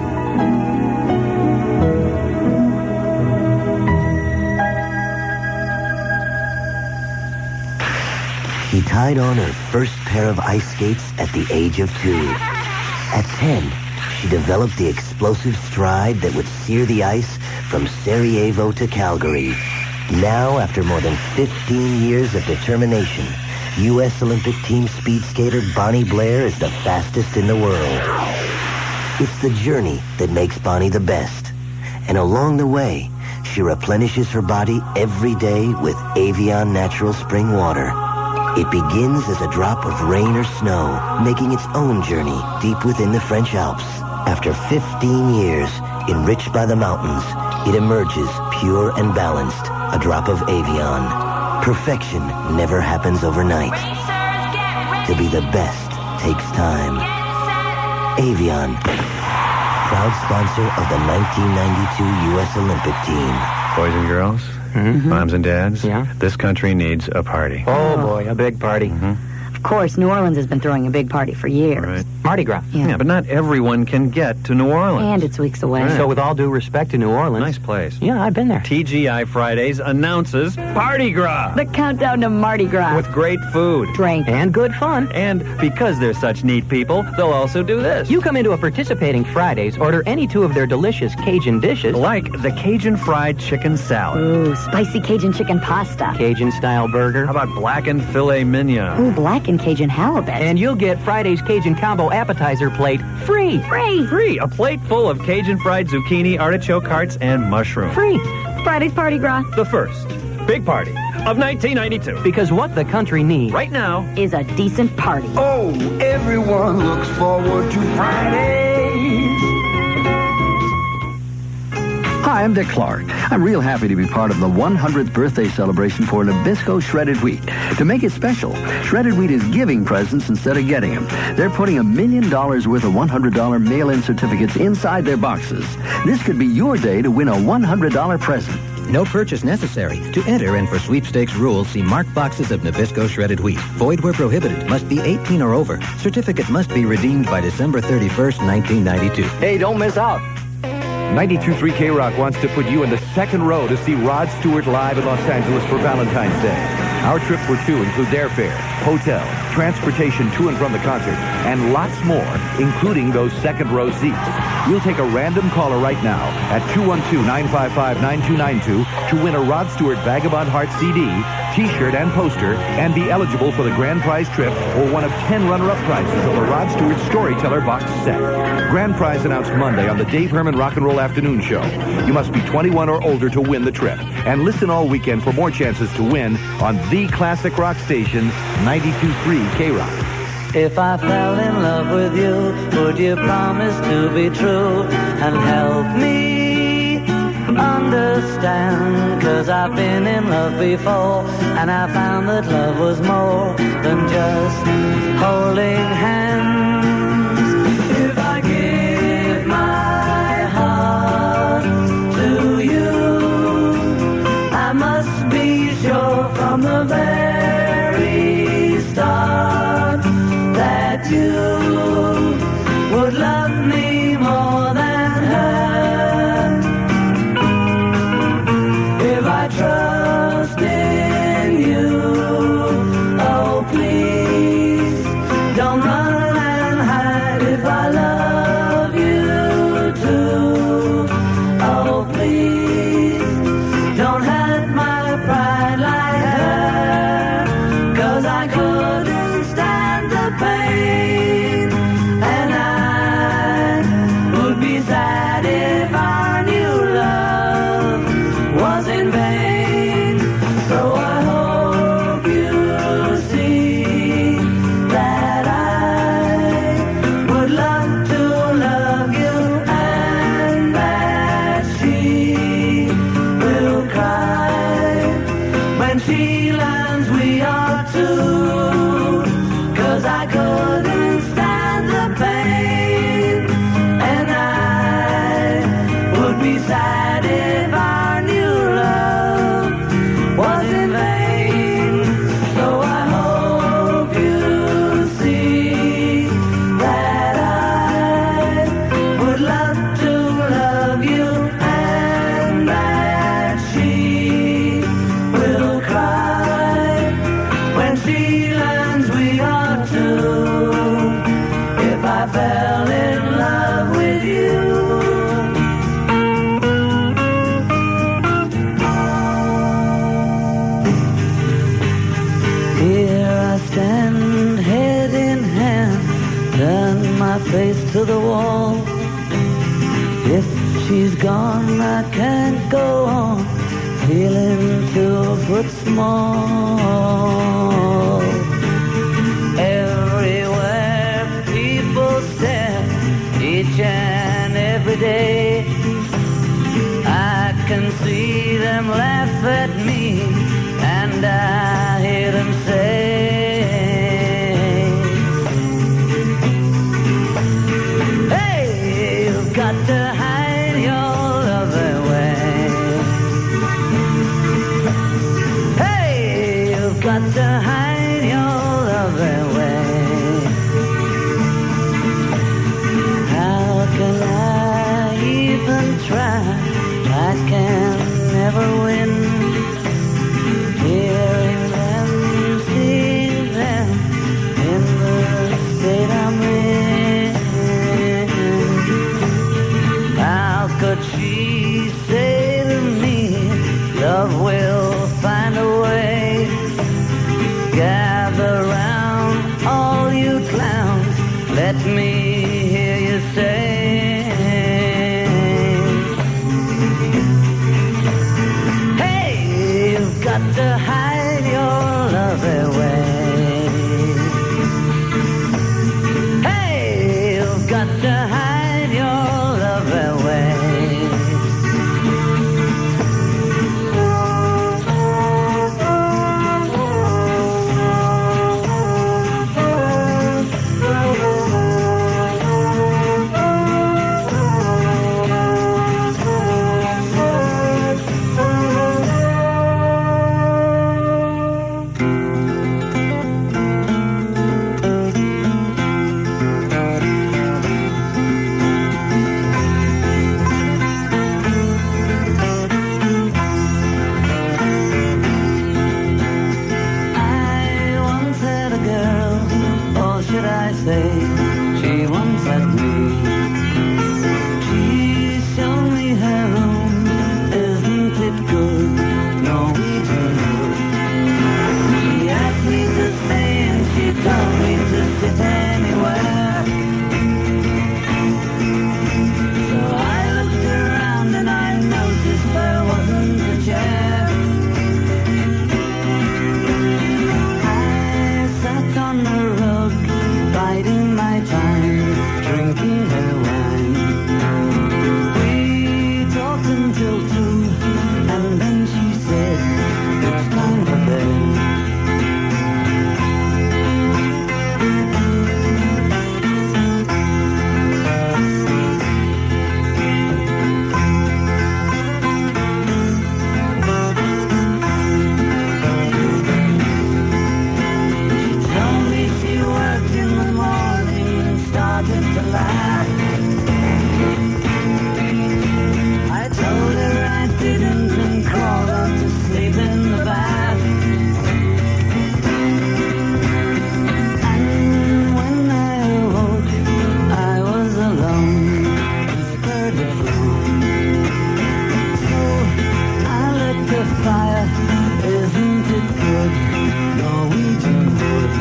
He tied on her first pair of ice skates at the age of 2. At 10, she developed the explosive stride that would sear the ice from Sarajevo to Calgary. Now, after more than 15 years of determination, U.S. Olympic team speed skater Bonnie Blair is the fastest in the world. It's the journey that makes Bonnie the best. And along the way, she replenishes her body every day with Avion Natural Spring Water. It begins as a drop of rain or snow, making its own journey deep within the French Alps. After 15 years, enriched by the mountains, it emerges pure and balanced, a drop of Avion. Perfection never happens overnight. To be the best takes time. Avion, proud sponsor of the 1992 U.S. Olympic team. Boys and girls, moms and dads, this country needs a party. Oh, boy, a big party. Of course, New Orleans has been throwing a big party for years. Right. Mardi Gras. Yeah, but not everyone can get to New Orleans. And it's weeks away. So with all due respect to New Orleans... Nice place. Yeah, I've been there. TGI Fridays announces Party Gras. The countdown to Mardi Gras. With great food. Drink. And good fun. And because they're such neat people, they'll also do this. You come into a participating Fridays, order any 2 of their delicious Cajun dishes. Like the Cajun fried chicken salad. Ooh, spicy Cajun chicken pasta. Cajun-style burger. How about blackened filet mignon? Ooh, blackened Cajun halibut. And you'll get Friday's Cajun combo appetizer plate free. Free. A plate full of Cajun fried zucchini, artichoke hearts, and mushroom. Free. Friday's Party Gras. The first big party of 1992. Because what the country needs right now is a decent party. Oh, everyone looks forward to Fridays. Hi, I'm Dick Clark. I'm real happy to be part of the 100th birthday celebration for Nabisco Shredded Wheat. To make it special, Shredded Wheat is giving presents instead of getting them. They're putting $1 million worth of $100 mail-in certificates inside their boxes. This could be your day to win a $100 present. No purchase necessary. To enter and for sweepstakes rules, see marked boxes of Nabisco Shredded Wheat. Void where prohibited. Must be 18 or over. Certificate must be redeemed by December 31st, 1992. Hey, don't miss out. 92.3 K-Rock wants to put you in the second row to see Rod Stewart live in Los Angeles for Valentine's Day. Our trip for 2 includes airfare, hotel, transportation to and from the concert, and lots more, including those second row seats. We'll take a random caller right now at 212-955-9292 to win a Rod Stewart Vagabond Heart CD, T-shirt, and poster, and be eligible for the grand prize trip or one of 10 runner-up prizes of the Rod Stewart Storyteller box set. Grand prize announced Monday on the Dave Herman Rock and Roll Afternoon Show. You must be 21 or older to win the trip. And listen all weekend for more chances to win on the classic rock station, 92.3 K-Rock. If I fell in love with you, would you promise to be true and help me understand, 'cause I've been in love before, and I found that love was more than just holding hands. If I give my heart to you, I must be sure from the very start that you would love me more than her. If I trust in you, oh please, don't run and hide. If I love you too, oh please, don't hurt my pride like her, 'cause I couldn't stand the pain, and I would be sad if our new love was in vain. So I hope you see that I would love to love you, and that she will cry when she learns we are two, 'cause I couldn't stand the pain, and I would be sad if our new love was in vain. So I hope you see that I would love to love you, and that she will cry when she learns we are two, if I fell in love with you. Here I stand, head in hand, turn my face to the wall. If she's gone, I can't go on, feeling 2 foot small. Everywhere people stare, each and every day. I can see them laugh at me, and I hear them say, hey, you've got to hide your love away. Hey, you've got to hide your love away. How can I even try? I can never win. Hearing them, seeing them in the state I'm in. How could she say to me, love will find a way? Gather round, all you clowns, let me hear you say, hey, you've got to hide your love away. Hey, you've got to hide your love away. the light. I told her I didn't and crawled up to sleep in the bath. And when I awoke, I was alone with Birdie Blue. So I lit the fire, isn't it good? Norwegian wood.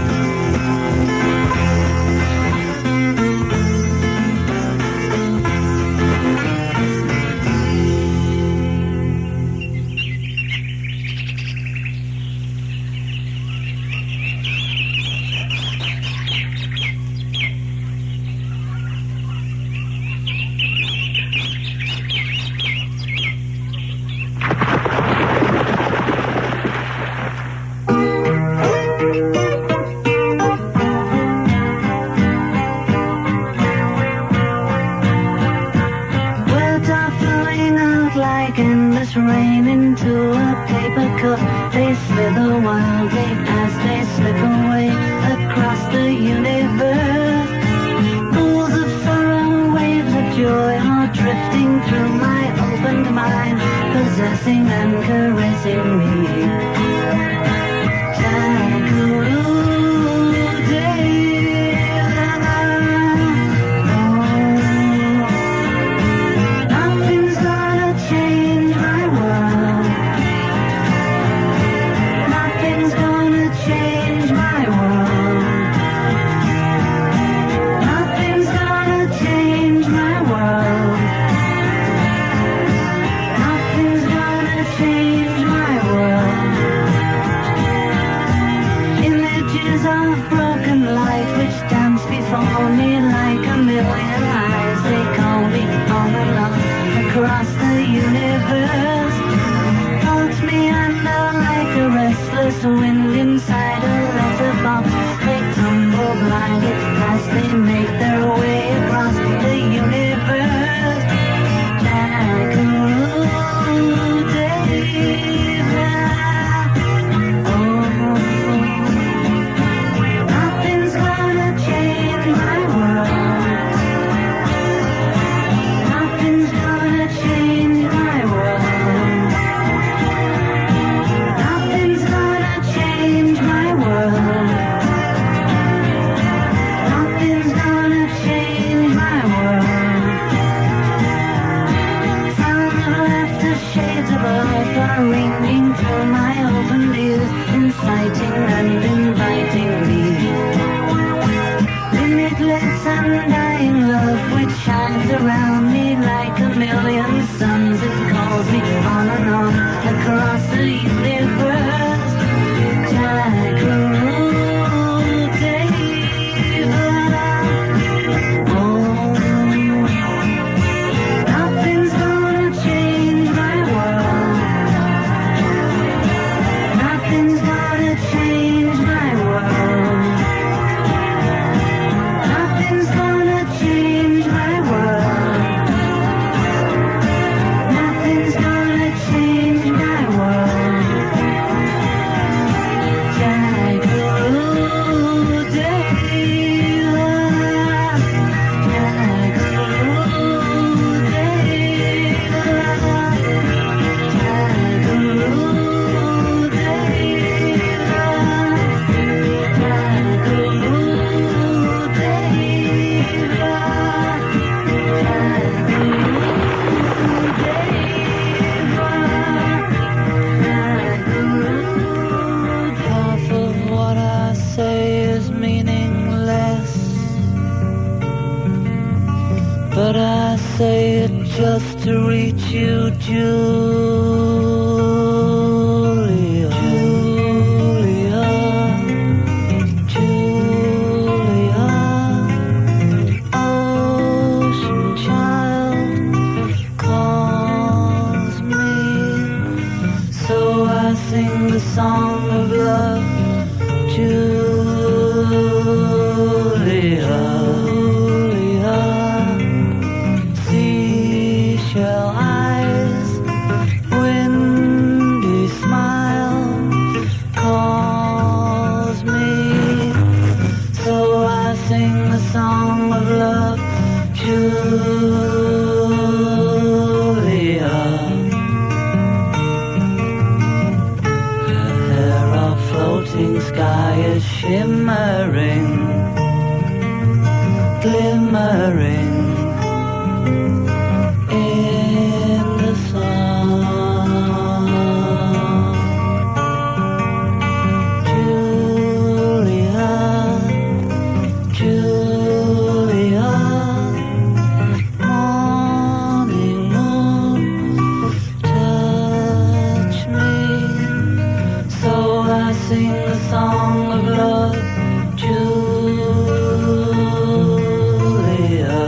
Endless rain into a paper cup. They slither wildly as they slip away across the universe. Pools of sorrow, waves of joy are drifting through my opened mind, possessing and caressing me. Across the universe, holds me under like a restless wind inside a letterbox. They tumble blindly as they make their way across the universe. Jackaroo, David. Oh, nothing's gonna change my world. Change my world. Nothing's gonna change my world. Nothing's gonna change my world. Sounds of laughter, shades of earth are ringing through my open ears, inciting and inviting me. Limitless undying love which shines around me like a million suns. It calls me on and on across the universe. Jackaroo, David. Oh, nothing's gonna change my world. Nothing's gonna change my world. Nothing's gonna change my world. Nothing's gonna change my world. Jackaroo, David. Jackaroo, David. Jackaroo, half of what I say is meaningless, but I say it just to reach you, Julia. Julia, ocean child calls me, so I sing the song of love, Julia. Seashell eyes, wind Julia. Her hair of floating sky is shimmering, glimmering in the sun. Julia, Julia, morning moon, touch me, so I sing the song of love. Julia,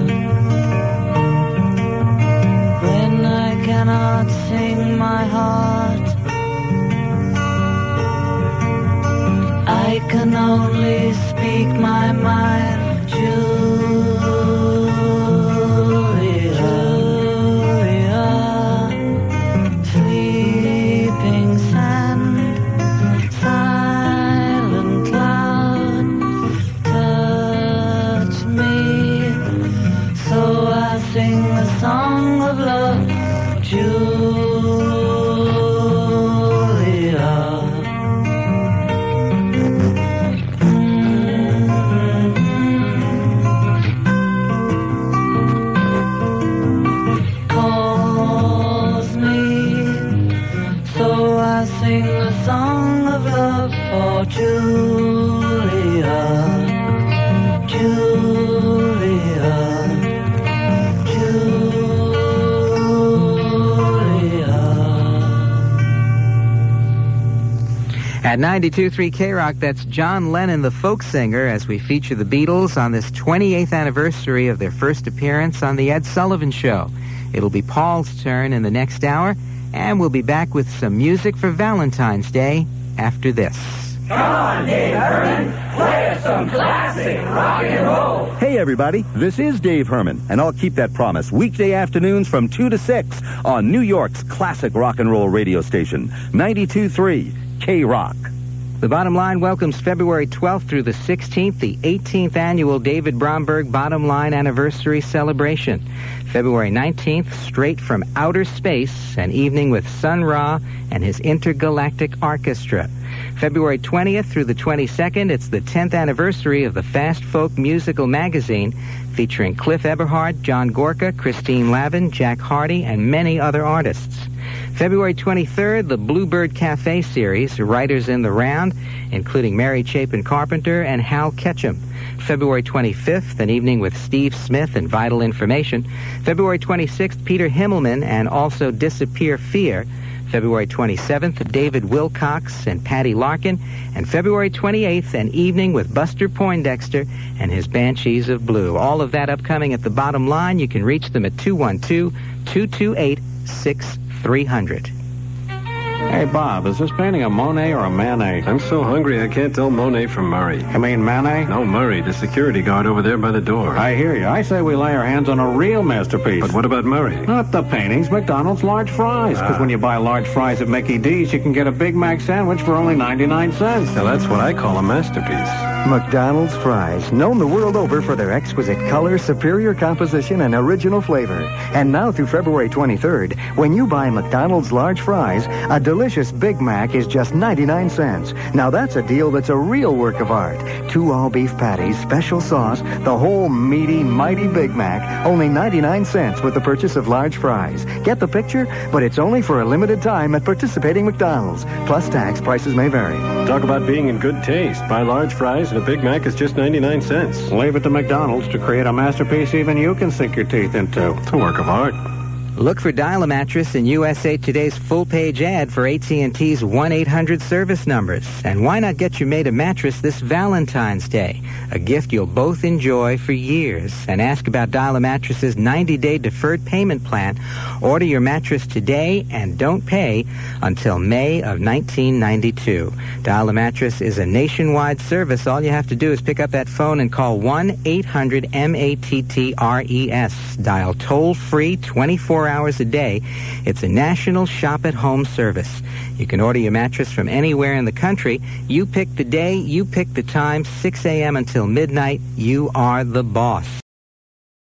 when I cannot sing my heart, I can only speak my mind. Julia, sleeping sand, silent cloud, touch me, so I sing the song of love. Julia, calls me, so I sing the song of love for Julia, Julia, Julia. At 92.3 K-Rock, that's John Lennon, the folk singer, as we feature the Beatles on this 28th anniversary of their first appearance on The Ed Sullivan Show. It'll be Paul's turn in the next hour, and we'll be back with some music for Valentine's Day after this. Come on, Dave Herman, play us some classic rock and roll. Hey, everybody, this is Dave Herman, and I'll keep that promise weekday afternoons from 2 to 6 on New York's classic rock and roll radio station, 92.3 K-Rock. The Bottom Line welcomes February 12th through the 16th, the 18th annual David Bromberg Bottom Line Anniversary Celebration. February 19th, straight from outer space, an evening with Sun Ra and his intergalactic orchestra. February 20th through the 22nd, it's the 10th anniversary of the Fast Folk Musical Magazine, featuring Cliff Eberhard, John Gorka, Christine Lavin, Jack Hardy, and many other artists. February 23rd, the Bluebird Cafe series, Writers in the Round, including Mary Chapin Carpenter and Hal Ketchum. February 25th, an evening with Steve Smith and Vital Information. February 26th, Peter Himmelman and also Disappear Fear. February 27th, David Wilcox and Patty Larkin. And February 28th, an evening with Buster Poindexter and his Banshees of Blue. All of that upcoming at the Bottom Line. You can reach them at 212-228-6300. Hey, Bob, is this painting a Monet or a Manet? I'm so hungry I can't tell Monet from Murray. You mean Manet? No, Murray, the security guard over there by the door. I hear you. I say we lay our hands on a real masterpiece. But what about Murray? Not the paintings, McDonald's large fries. Because when you buy large fries at Mickey D's, you can get a Big Mac sandwich for only 99 cents. Now, that's what I call a masterpiece. McDonald's fries, known the world over for their exquisite color, superior composition, and original flavor. And now through February 23rd, when you buy McDonald's large fries, a delicious Big Mac is just 99 cents. Now that's a deal that's a real work of art. 2 all-beef patties, special sauce, the whole meaty, mighty Big Mac, only 99 cents with the purchase of large fries. Get the picture? But it's only for a limited time at participating McDonald's. Plus tax, prices may vary. Talk about being in good taste. Buy large fries and a Big Mac is just 99 cents. Leave it to McDonald's to create a masterpiece even you can sink your teeth into. It's a work of art. Look for Dial-A-Mattress in USA Today's full-page ad for AT&T's 1-800 service numbers. And why not get your made a mattress this Valentine's Day? A gift you'll both enjoy for years. And ask about Dial-A-Mattress's 90-day deferred payment plan. Order your mattress today and don't pay until May of 1992. Dial-A-Mattress is a nationwide service. All you have to do is pick up that phone and call 1-800-MATTRES. Dial toll-free 24 hours a day. It's a national shop-at-home service. You can order your mattress from anywhere in the country. You pick the day, you pick the time, 6 a.m. until midnight. You are the boss.